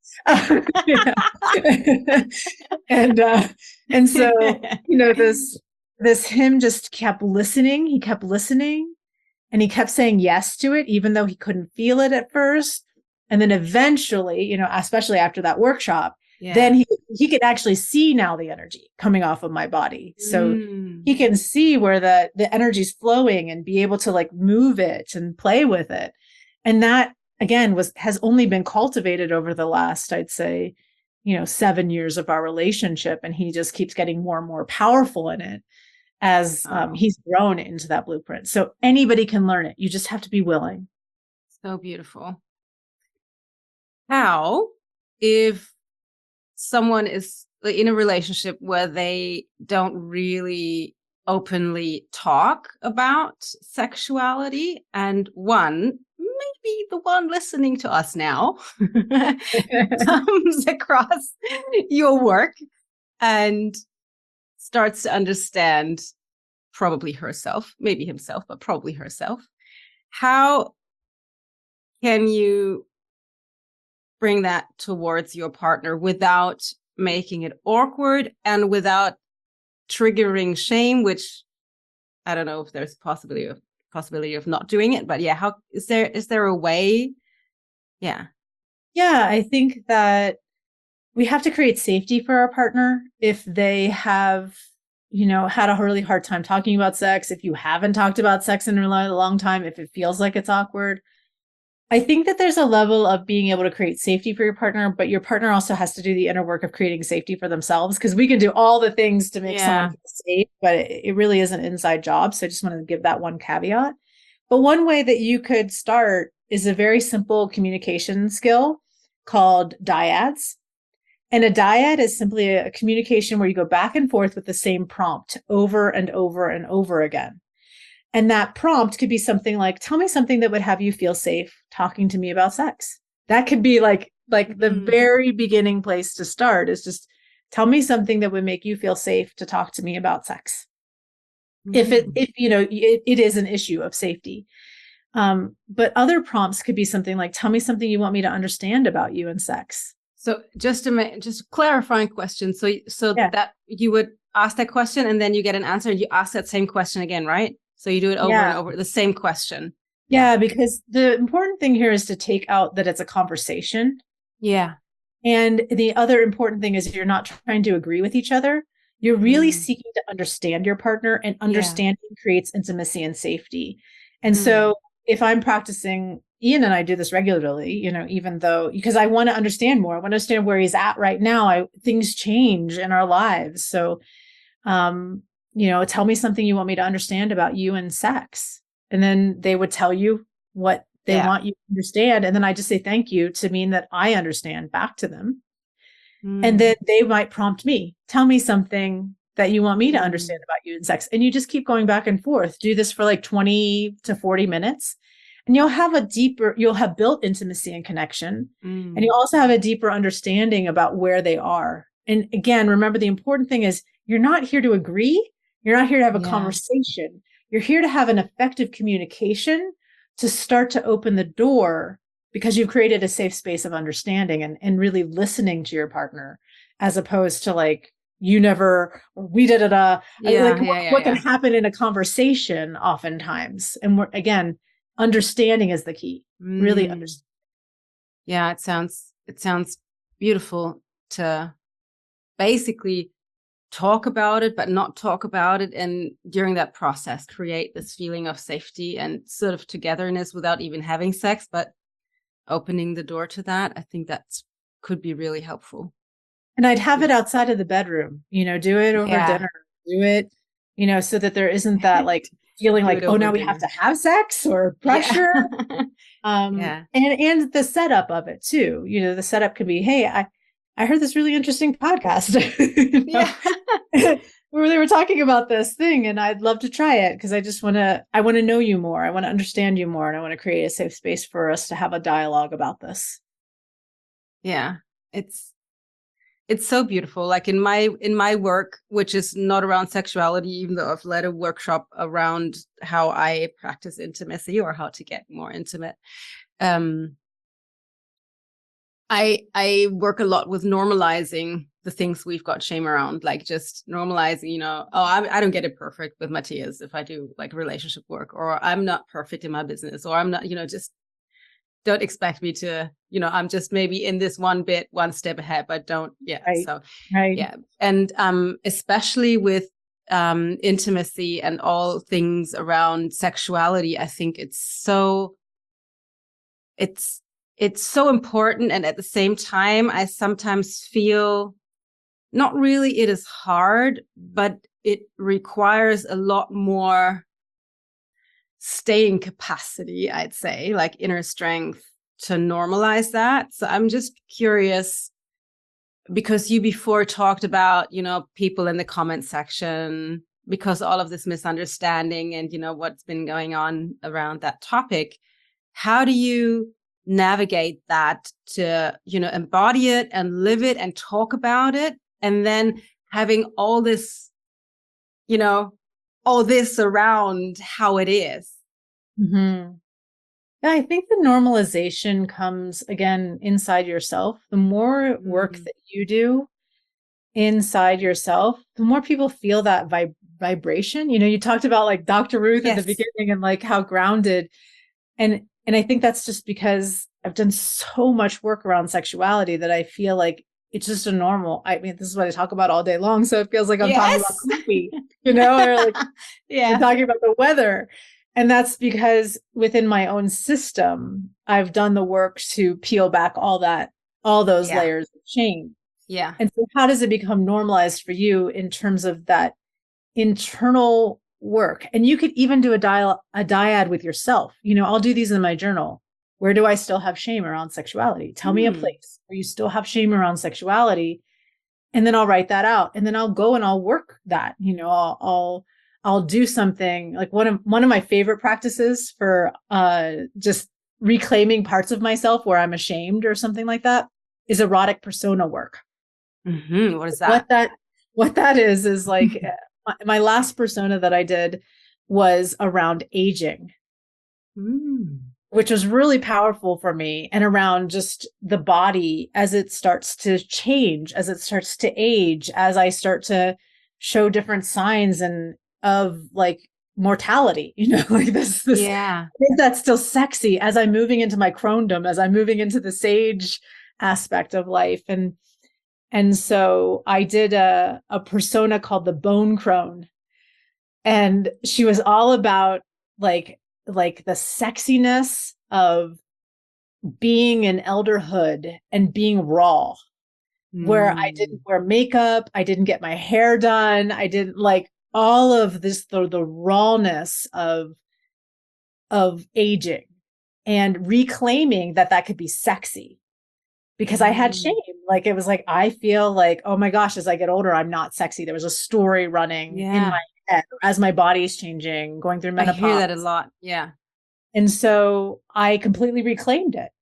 and so, you know, this him just kept listening. He kept listening and he kept saying yes to it, even though he couldn't feel it at first. And then eventually, you know, especially after that workshop, then he could actually see now the energy coming off of my body. So he can see where the energy's flowing and be able to like move it and play with it. And that again has only been cultivated over the last, I'd say, you know, 7 years of our relationship. And he just keeps getting more and more powerful in it as he's grown into that blueprint. So anybody can learn it. You just have to be willing. So beautiful. How, if someone is in a relationship where they don't really openly talk about sexuality, and maybe the one listening to us now comes across your work and starts to understand, probably herself, maybe himself, but probably herself, how can you bring that towards your partner without making it awkward and without triggering shame, which I don't know if there's a possibility of not doing it, but yeah, how is there a way? Yeah, I think that we have to create safety for our partner if they have, you know, had a really hard time talking about sex. If you haven't talked about sex in a long time, if it feels like it's awkward, I think that there's a level of being able to create safety for your partner, but your partner also has to do the inner work of creating safety for themselves, because we can do all the things to make someone feel safe, but it really is an inside job. So I just want to give that one caveat. But one way that you could start is a very simple communication skill called dyads. And a dyad is simply a communication where you go back and forth with the same prompt over and over and over again. And that prompt could be something like, tell me something that would have you feel safe talking to me about sex. That could be like the very beginning place to start, is just tell me something that would make you feel safe to talk to me about sex. If you know, it is an issue of safety. But other prompts could be something like, tell me something you want me to understand about you and sex. So just a clarifying question. So that you would ask that question and then you get an answer and you ask that same question again, right? So you do it over and over, the same question. Yeah, because the important thing here is to take out that it's a conversation. Yeah. And the other important thing is you're not trying to agree with each other. You're really seeking to understand your partner, and understanding creates intimacy and safety. And so if I'm practicing, Ian and I do this regularly, you know, even though, because I want to understand more, I want to understand where he's at right now. Things change in our lives. So, you know, tell me something you want me to understand about you and sex. And then they would tell you what they want you to understand. And then I just say thank you to mean that I understand back to them. And then they might prompt me, tell me something that you want me to understand about you and sex. And you just keep going back and forth. Do this for like 20 to 40 minutes. And you'll have built intimacy and connection. And you also have a deeper understanding about where they are. And again, remember, the important thing is you're not here to agree. You're not here to have a conversation. You're here to have an effective communication, to start to open the door, because you've created a safe space of understanding and really listening to your partner, as opposed to like, you never, we did it. What can happen in a conversation oftentimes. And again, understanding is the key. Really understand. Yeah, it sounds beautiful to basically talk about it, but not talk about it. And during that process, create this feeling of safety and sort of togetherness without even having sex, but opening the door to that. I think that could be really helpful. And I'd have it outside of the bedroom, you know, do it over dinner, do it, you know, so that there isn't that like feeling like, oh, now we have to have sex or pressure. And the setup of it too. You know, the setup could be, hey, I heard this really interesting podcast where they were talking about this thing, and I'd love to try it because I want to know you more. I want to understand you more, and I want to create a safe space for us to have a dialogue about this. Yeah, it's so beautiful. Like in my work, which is not around sexuality, even though I've led a workshop around how I practice intimacy or how to get more intimate. I work a lot with normalizing the things we've got shame around, like just normalizing, I don't get it perfect with Matthias if I do like relationship work, or I'm not perfect in my business, or I'm not, just don't expect me to, I'm just maybe in this one step ahead, but don't. Yeah. Right. So, right. Yeah. And especially with intimacy and all things around sexuality, I think it's so important. And at the same time, I sometimes feel not really it is hard, but it requires a lot more staying capacity, I'd say, like inner strength to normalize that. So I'm just curious, because you before talked about, people in the comment section, because all of this misunderstanding and, what's been going on around that topic. How do you navigate that to, embody it and live it and talk about it? And then having all this, all this around how it is. Mm-hmm. Yeah, I think the normalization comes again inside yourself. The more work that you do inside yourself, the more people feel that vibration. You talked about like Dr. Ruth at the beginning and like how grounded. And I think that's just because I've done so much work around sexuality that I feel like it's just a normal. I mean, this is what I talk about all day long. So it feels like I'm talking about coffee, or like I'm talking about the weather. And that's because within my own system, I've done the work to peel back all those layers of shame. Yeah. And so how does it become normalized for you in terms of that internal work? And you could even do a dyad with yourself. I'll do these in my journal. Where do I still have shame around sexuality? Tell me a place where you still have shame around sexuality. And then I'll write that out. And then I'll go and I'll work that. I'll do something like one of my favorite practices for just reclaiming parts of myself where I'm ashamed or something like that is erotic persona work. Mm-hmm. What is that? What that is like my last persona that I did was around aging, which was really powerful for me, and around just the body as it starts to change, as it starts to age, as I start to show different signs of like mortality, like this. I think that's still sexy as I'm moving into my crondom, as I'm moving into the sage aspect of life. And so I did a persona called the bone crone. And she was all about like the sexiness of being in elderhood and being raw, where I didn't wear makeup. I didn't get my hair done. I didn't like all of this, the rawness of aging, and reclaiming that could be sexy. Because I had shame. Like, it was like, I feel like, oh my gosh, as I get older, I'm not sexy. There was a story running in my head as my body's changing, going through menopause. I hear that a lot. Yeah. And so I completely reclaimed it.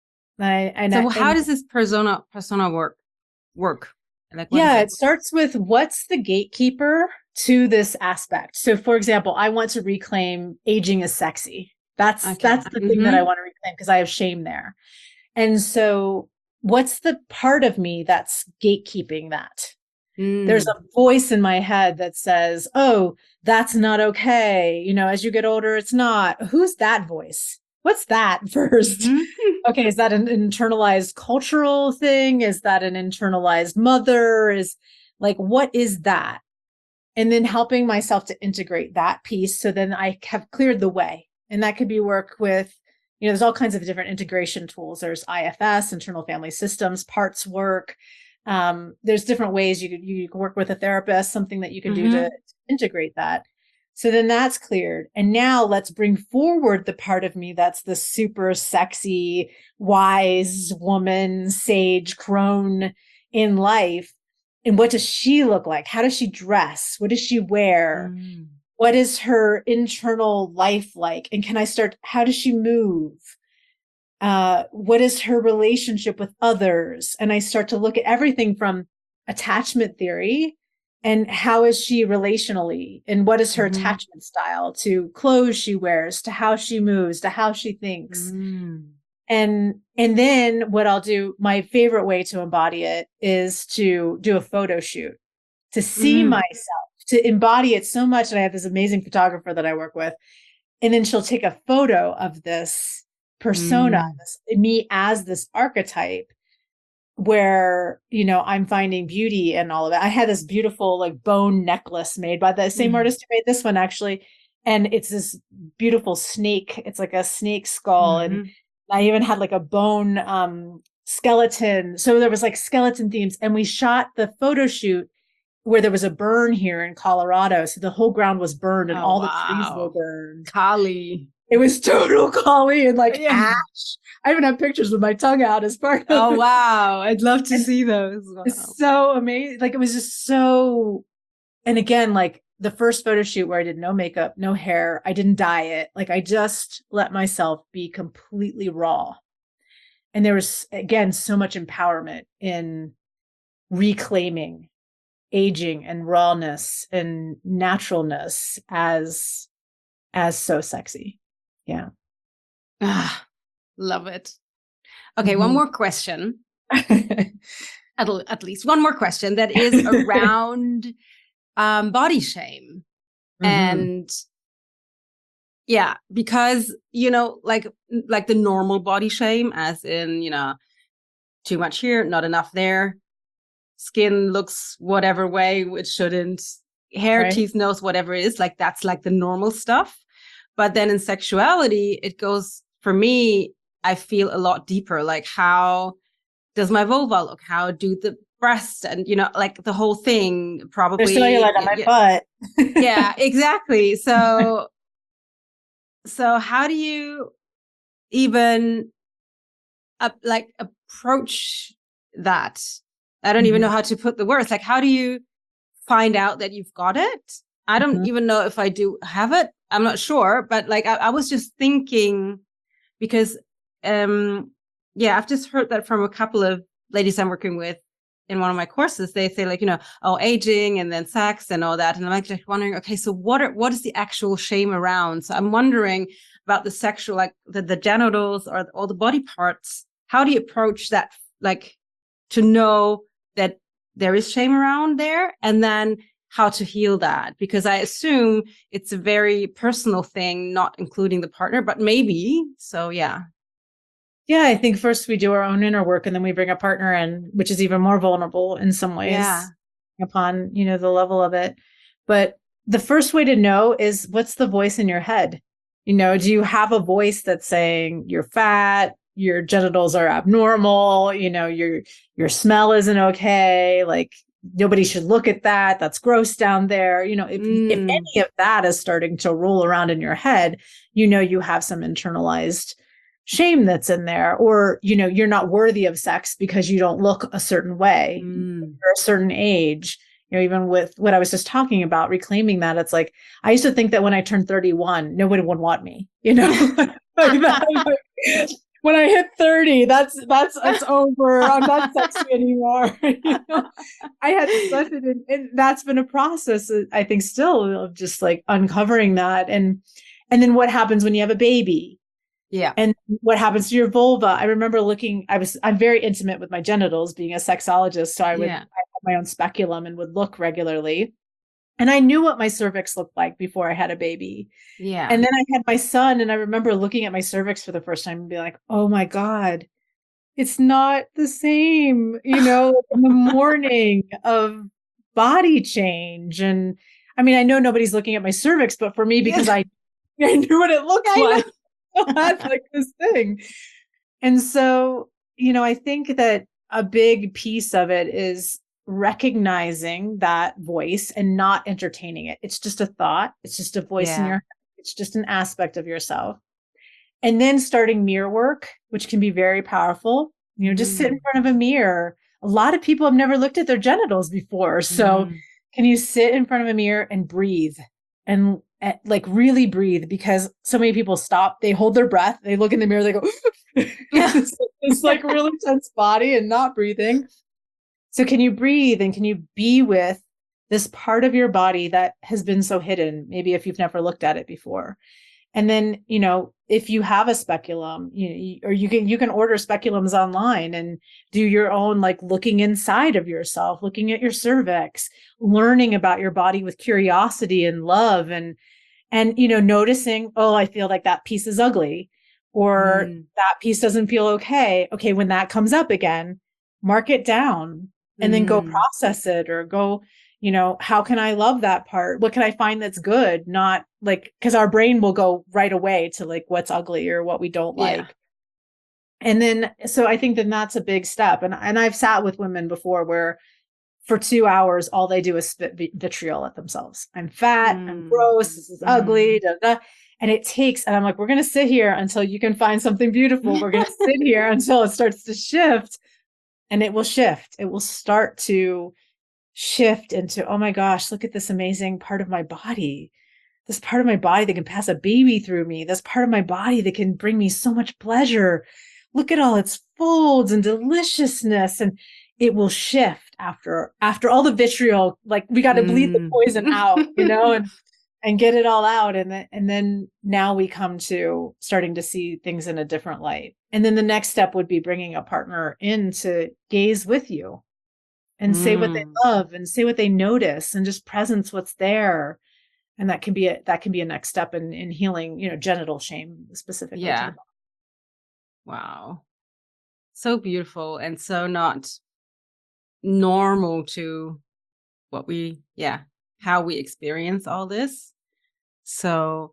How does this persona work? Like, it starts with what's the gatekeeper to this aspect. So for example, I want to reclaim aging is sexy. That's the thing that I want to reclaim because I have shame there. And so what's the part of me that's gatekeeping that? There's a voice in my head that says, oh, that's not okay. As you get older, it's not. Who's that voice? What's that first? Okay. Is that an internalized cultural thing? Is that an internalized mother? Is like, what is that? And then helping myself to integrate that piece. So then I have cleared the way. And that could be work with, there's all kinds of different integration tools. There's IFS, internal family systems, parts work. There's different ways you could work with a therapist, something that you can do to integrate that. So then that's cleared. And now let's bring forward the part of me that's the super sexy, wise woman, sage, crone in life. And what does she look like? How does she dress? What does she wear? What is her internal life like? And how does she move? What is her relationship with others? And I start to look at everything from attachment theory and how is she relationally and what is her attachment style to clothes she wears, to how she moves, to how she thinks. And then what I'll do, my favorite way to embody it is to do a photo shoot, to see myself, to embody it so much. And I have this amazing photographer that I work with. And then she'll take a photo of this persona, me as this archetype, where, I'm finding beauty and all of it. I had this beautiful like bone necklace made by the same artist who made this one, actually. And it's this beautiful snake. It's like a snake skull. And I even had like a bone skeleton. So there was like skeleton themes. And we shot the photo shoot where there was a burn here in Colorado. So the whole ground was burned and all the trees were burned. Kali. It was total Kali and like ash. I even have pictures with my tongue out as part of it. Oh, wow. I'd love to see those. Wow. It's so amazing. Like, it was just so, and again, like the first photo shoot where I did no makeup, no hair, I didn't dye it. Like, I just let myself be completely raw. And there was, again, so much empowerment in reclaiming aging and rawness and naturalness as so sexy. Yeah. Love it. Okay, one more question. At least one more question that is around body shame. And yeah, because, like the normal body shame, as in, too much here, not enough there. Skin looks whatever way it shouldn't. Hair, teeth, nose, whatever it is. Like, that's like the normal stuff. But then in sexuality, it goes, for me, I feel a lot deeper. Like, how does my vulva look? How do the breasts and, like the whole thing probably. There's cellulite on my butt. Yeah, exactly. So how do you even approach that? I don't even know how to put the words. Like, how do you find out that you've got it? I don't even know if I do have it. I'm not sure. But like, I was just thinking, because, I've just heard that from a couple of ladies I'm working with in one of my courses. They say like, aging and then sex and all that. And I'm like wondering, okay, so what is the actual shame around? So I'm wondering about the sexual, like the genitals or all the body parts. How do you approach that? Like, to know that there is shame around there, and then how to heal that, because I assume it's a very personal thing, not including the partner, but maybe. So, yeah. Yeah, I think first we do our own inner work and then we bring a partner in, which is even more vulnerable in some ways upon, the level of it. But the first way to know is, what's the voice in your head? Do you have a voice that's saying you're fat, your genitals are abnormal, your smell isn't okay, like nobody should look at that, that's gross down there. If any of that is starting to roll around in your head, you have some internalized shame that's in there, or, you're not worthy of sex because you don't look a certain way, or a certain age. Even with what I was just talking about, reclaiming that, it's like, I used to think that when I turned 31, nobody would want me, when I hit 30, that's over. I'm not sexy anymore. I had such and that's been a process, I think, still, of just like uncovering that. And then what happens when you have a baby? Yeah. And what happens to your vulva? I remember I'm very intimate with my genitals, being a sexologist. So I had my own speculum and would look regularly. And I knew what my cervix looked like before I had a baby. Yeah. And then I had my son, and I remember looking at my cervix for the first time and being like, oh my God, it's not the same, in the morning of body change. And I mean, I know nobody's looking at my cervix, but for me, because I knew what it looked like. That's like this thing. And so, I think that a big piece of it is recognizing that voice and not entertaining it. It's just a thought. It's just a voice in your head. It's just an aspect of yourself. And then starting mirror work, which can be very powerful. Just sit in front of a mirror. A lot of people have never looked at their genitals before. So can you sit in front of a mirror and breathe and like really breathe? Because so many people stop, they hold their breath, they look in the mirror, they go, it's like really tense body and not breathing. So can you breathe and can you be with this part of your body that has been so hidden, maybe if you've never looked at it before? And then, if you have a speculum, or you can order speculums online and do your own, like looking inside of yourself, looking at your cervix, learning about your body with curiosity and love, and noticing, oh, I feel like that piece is ugly, or that piece doesn't feel okay. Okay, when that comes up again, mark it down and then go process it, or go, how can I love that part? What can I find that's good? Not like, because our brain will go right away to like what's ugly or what we don't like. And then, so I think then that's a big step. And I've sat with women before where for 2 hours, all they do is spit vitriol at themselves. I'm fat, I'm gross, this is ugly, da, da. And it takes, and I'm like, we're going to sit here until you can find something beautiful. We're going to sit here until it starts to shift, and it will shift. It will start to shift into, oh my gosh, look at this amazing part of my body. This part of my body that can pass a baby through me. This part of my body that can bring me so much pleasure. Look at all its folds and deliciousness. And it will shift after all the vitriol. Like, we got to bleed the poison out, and get it all out. And then now we come to starting to see things in a different light. And then the next step would be bringing a partner in to gaze with you and say what they love and say what they notice, and just presence what's there. And that can be a next step in healing, genital shame specifically. Yeah. Wow. So beautiful, and so not normal to how we experience all this. So,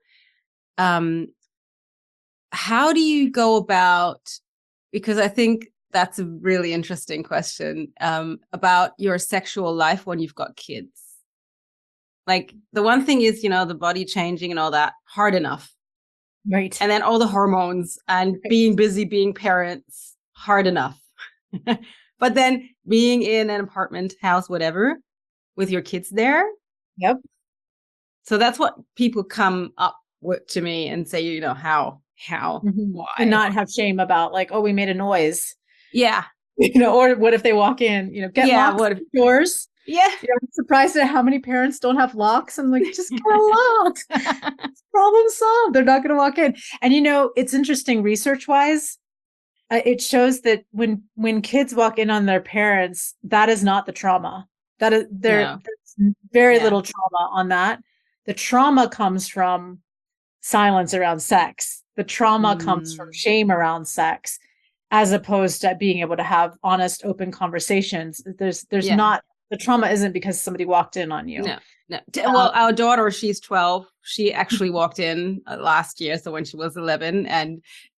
how do you go about, because I think that's a really interesting question, about your sexual life when you've got kids. Like, the one thing is, the body changing and all that, hard enough. Right. And then all the hormones and being busy, being parents, hard enough. But then being in an apartment, house, whatever, with your kids there. Yep. So that's what people come up with to me and say, how, why? And not have shame about, like, oh, we made a noise. Yeah. Or what if they walk in, get locks doors. Yeah. I'm surprised at how many parents don't have locks. I'm like, just get a lock. Problem solved. They're not going to walk in. And, it's interesting research wise. It shows that when kids walk in on their parents, that is not the trauma. That is there's very little trauma on that. The trauma comes from silence around sex. The trauma comes from shame around sex, as opposed to being able to have honest, open conversations. There's not, the trauma isn't because somebody walked in on you. No. Well, our daughter, she's 12. She actually walked in last year, so when she was 11, and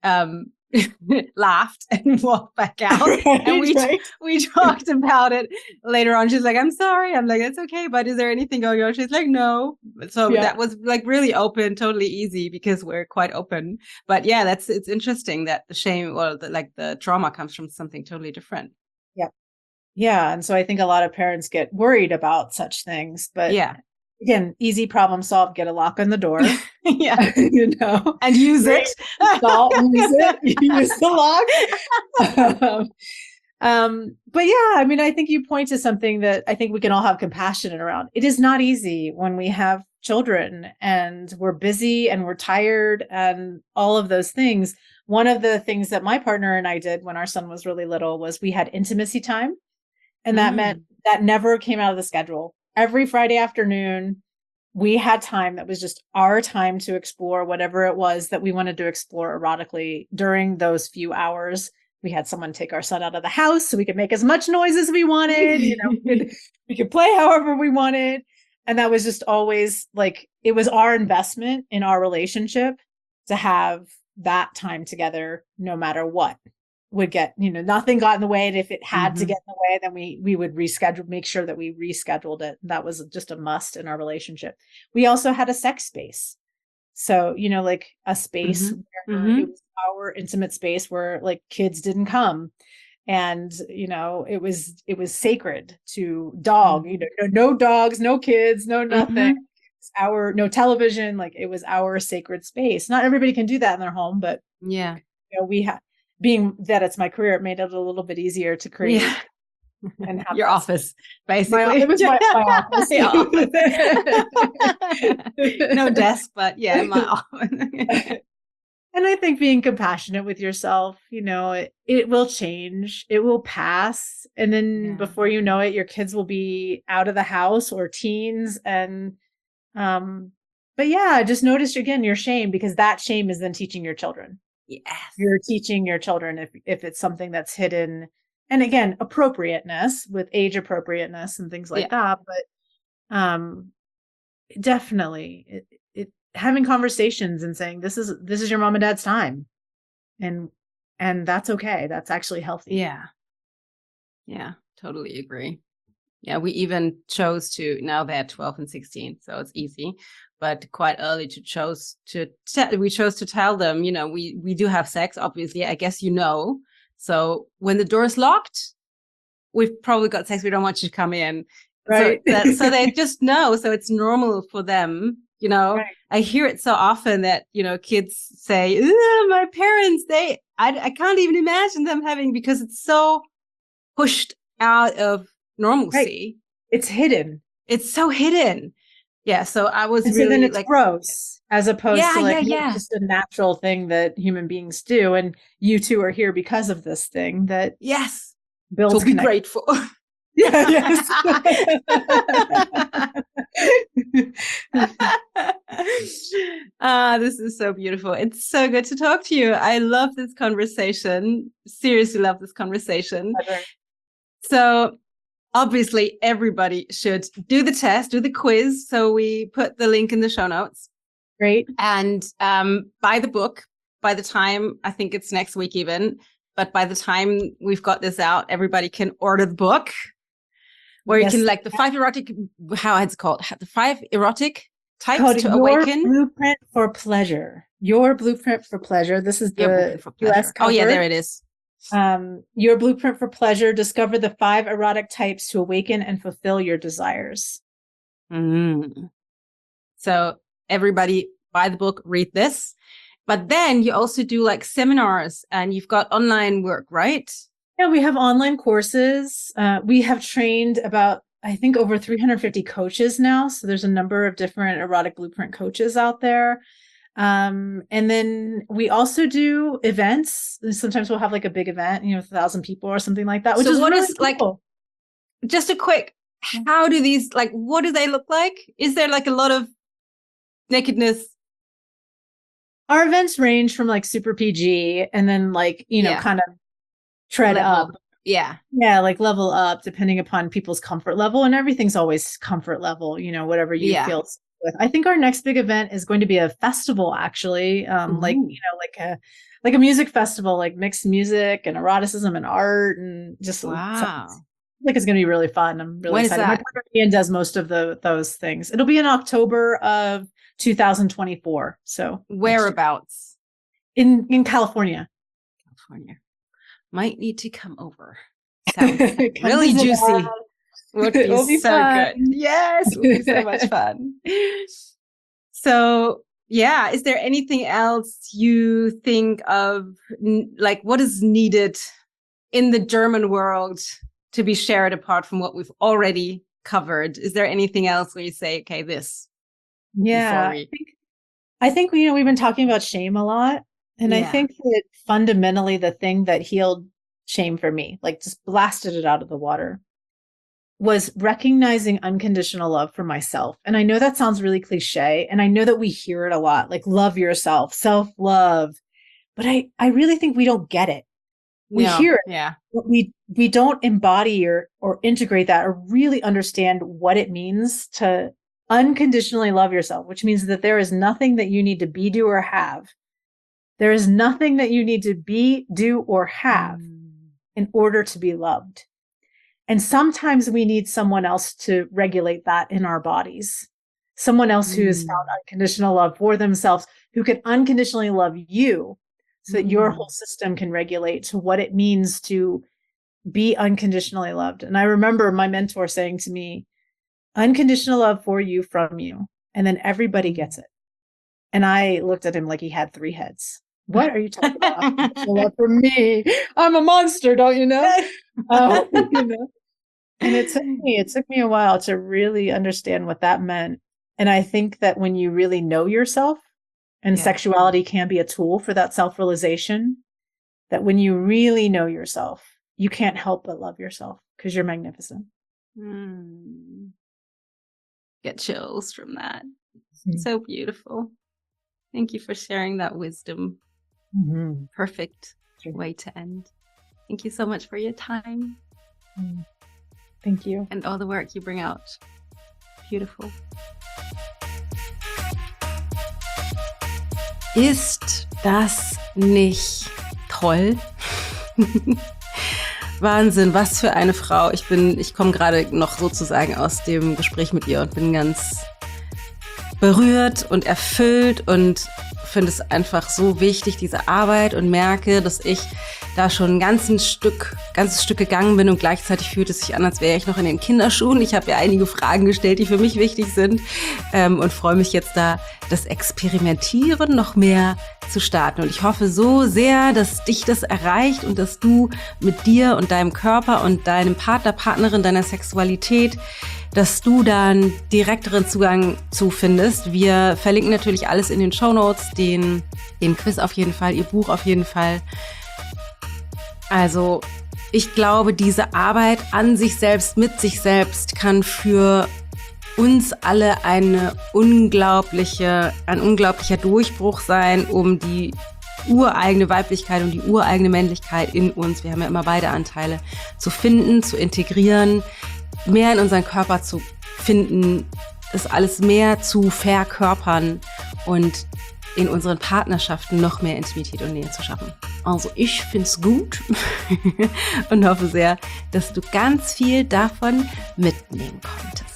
laughed and walked back out. And we talked about it later on. She's like, I'm sorry. I'm like, it's okay, but is there anything going on? She's like, no. So that was like really open, totally easy, because we're quite open. But yeah, it's interesting that the shame, or the trauma comes from something totally different. Yeah. And so I think a lot of parents get worried about such things, but again, easy problem solved, get a lock on the door. And use it. Use the lock. But I think you point to something that I think we can all have compassion around. It is not easy when we have children and we're busy and we're tired and all of those things. One of the things that my partner and I did when our son was really little was we had intimacy time. And that meant that never came out of the schedule. Every Friday afternoon, we had time that was just our time to explore whatever it was that we wanted to explore erotically during those few hours. We had someone take our son out of the house so we could make as much noise as we wanted. We could play however we wanted. And that was just always like, it was our investment in our relationship to have that time together, no matter what would get, nothing got in the way. And if it had to get in the way, then we would reschedule, make sure that we rescheduled it. That was just a must in our relationship. We also had a sex space. So, like a space where it was our intimate space where like kids didn't come. And, it was sacred to dog, no dogs, no kids, no nothing. No television, like it was our sacred space. Not everybody can do that in their home, but we have, being that it's my career, it made it a little bit easier to create and have your that office, basically. it was my office. No desk, but yeah, my office. And I think being compassionate with yourself, it will change, it will pass. And then before you know it, your kids will be out of the house or teens. And, but yeah, just notice again your shame, because that shame is then teaching your children. Yes. You're teaching your children if it's something that's hidden. And again, appropriateness with age appropriateness and things like that. But definitely having conversations and saying, this is your mom and dad's time. And that's okay. That's actually healthy. Yeah. Yeah, totally agree. Yeah, we even chose to, now they're 12 and 16, so it's easy, but quite early we chose to tell them, we do have sex, obviously, I guess, so when the door is locked, we've probably got sex, we don't want you to come in. Right. So they just know, so it's normal for them. Right. I hear it so often that, kids say, my parents, I can't even imagine them having, because it's so pushed out of normalcy. Right. It's hidden. It's so hidden. Yeah. So I was really, so then it's gross, as opposed to just a natural thing that human beings do. And you two are here because of this thing that builds. So be grateful. Yeah, yes. This is so beautiful. It's so good to talk to you. I love this conversation. Seriously love this conversation. Okay. So obviously everybody should do the test, do the quiz. So we put the link in the show notes. Great. And buy the book by the time, I think it's next week even, but by the time we've got this out, everybody can order the book. Where you can the 5 erotic, how it's called, the 5 erotic types to awaken. Blueprint for Pleasure. Your Blueprint for Pleasure. This is the US cover. Oh yeah, there it is. Your Blueprint for Pleasure. Discover the 5 erotic types to awaken and fulfill your desires. So everybody buy the book, read this. But then you also do seminars, and you've got online work, right? Yeah, we have online courses. We have trained about, I think, over 350 coaches now. So there's a number of different erotic blueprint coaches out there. And then we also do events. Sometimes we'll have a big event, 1,000 people or something like that. Which is what really cool. Just a quick, how do these, what do they look like? Is there a lot of nakedness? Our events range from super PG and then kind of tread up. Yeah. Yeah. Level up depending upon people's comfort level, and everything's always comfort level, whatever you feel with. I think our next big event is going to be a festival, actually. Like a music festival, mixed music and eroticism and art, and just wow. It's going to be really fun. I'm really excited. My partner Ian does most of those things. It'll be in October of 2024. So whereabouts? In California. Might need to come over. Sounds really juicy. Would be so fun. Good. Yes, it would be so much fun. So, yeah, is there anything else you think of, what is needed in the German world to be shared apart from what we've already covered? Is there anything else where you say, okay, this? Yeah, I think we've been talking about shame a lot. And I think that fundamentally the thing that healed shame for me, just blasted it out of the water, was recognizing unconditional love for myself. And I know that sounds really cliche, and I know that we hear it a lot, love yourself, self-love, but I really think we don't get it. We hear it, but we don't embody or integrate that or really understand what it means to unconditionally love yourself, which means that there is nothing that you need to be, do, or have. There is nothing that you need to be, do, or have in order to be loved. And sometimes we need someone else to regulate that in our bodies. Someone else who has found unconditional love for themselves, who can unconditionally love you so that your whole system can regulate to what it means to be unconditionally loved. And I remember my mentor saying to me, unconditional love for you, from you, and then everybody gets it. And I looked at him like he had 3 heads. What are you talking about? Love for me? I'm a monster, don't you know? And it took me a while to really understand what that meant. And I think that when you really know yourself, and sexuality can be a tool for that self-realization, that when you really know yourself, you can't help but love yourself because you're magnificent. Get chills from that. So beautiful. Thank you for sharing that wisdom. Perfect way to end. Thank you so much for your time. Thank you. And all the work you bring out. Beautiful. Ist das nicht toll? Wahnsinn, was für eine Frau. Ich komme gerade noch sozusagen aus dem Gespräch mit ihr und bin ganz berührt und erfüllt und finde es einfach so wichtig, diese Arbeit, und merke, dass ich da schon ein ganzes Stück gegangen bin, und gleichzeitig fühlt es sich an, als wäre ich noch in den Kinderschuhen. Ich habe ihr einige Fragen gestellt, die für mich wichtig sind, und freue mich jetzt da, das Experimentieren noch mehr zu starten. Und ich hoffe so sehr, dass dich das erreicht und dass du mit dir und deinem Körper und deinem Partner, Partnerin, deiner Sexualität, dass du dann direkteren Zugang zu findest. Wir verlinken natürlich alles in den Shownotes, den Quiz auf jeden Fall, ihr Buch auf jeden Fall. Also ich glaube, diese Arbeit an sich selbst, mit sich selbst, kann für uns alle ein unglaublicher Durchbruch sein, um die ureigene Weiblichkeit und die ureigene Männlichkeit in uns, wir haben ja immer beide Anteile, zu finden, zu integrieren, mehr in unseren Körper zu finden, das alles mehr zu verkörpern und in unseren Partnerschaften noch mehr Intimität und Nähe zu schaffen. Also ich find's gut und hoffe sehr, dass du ganz viel davon mitnehmen konntest.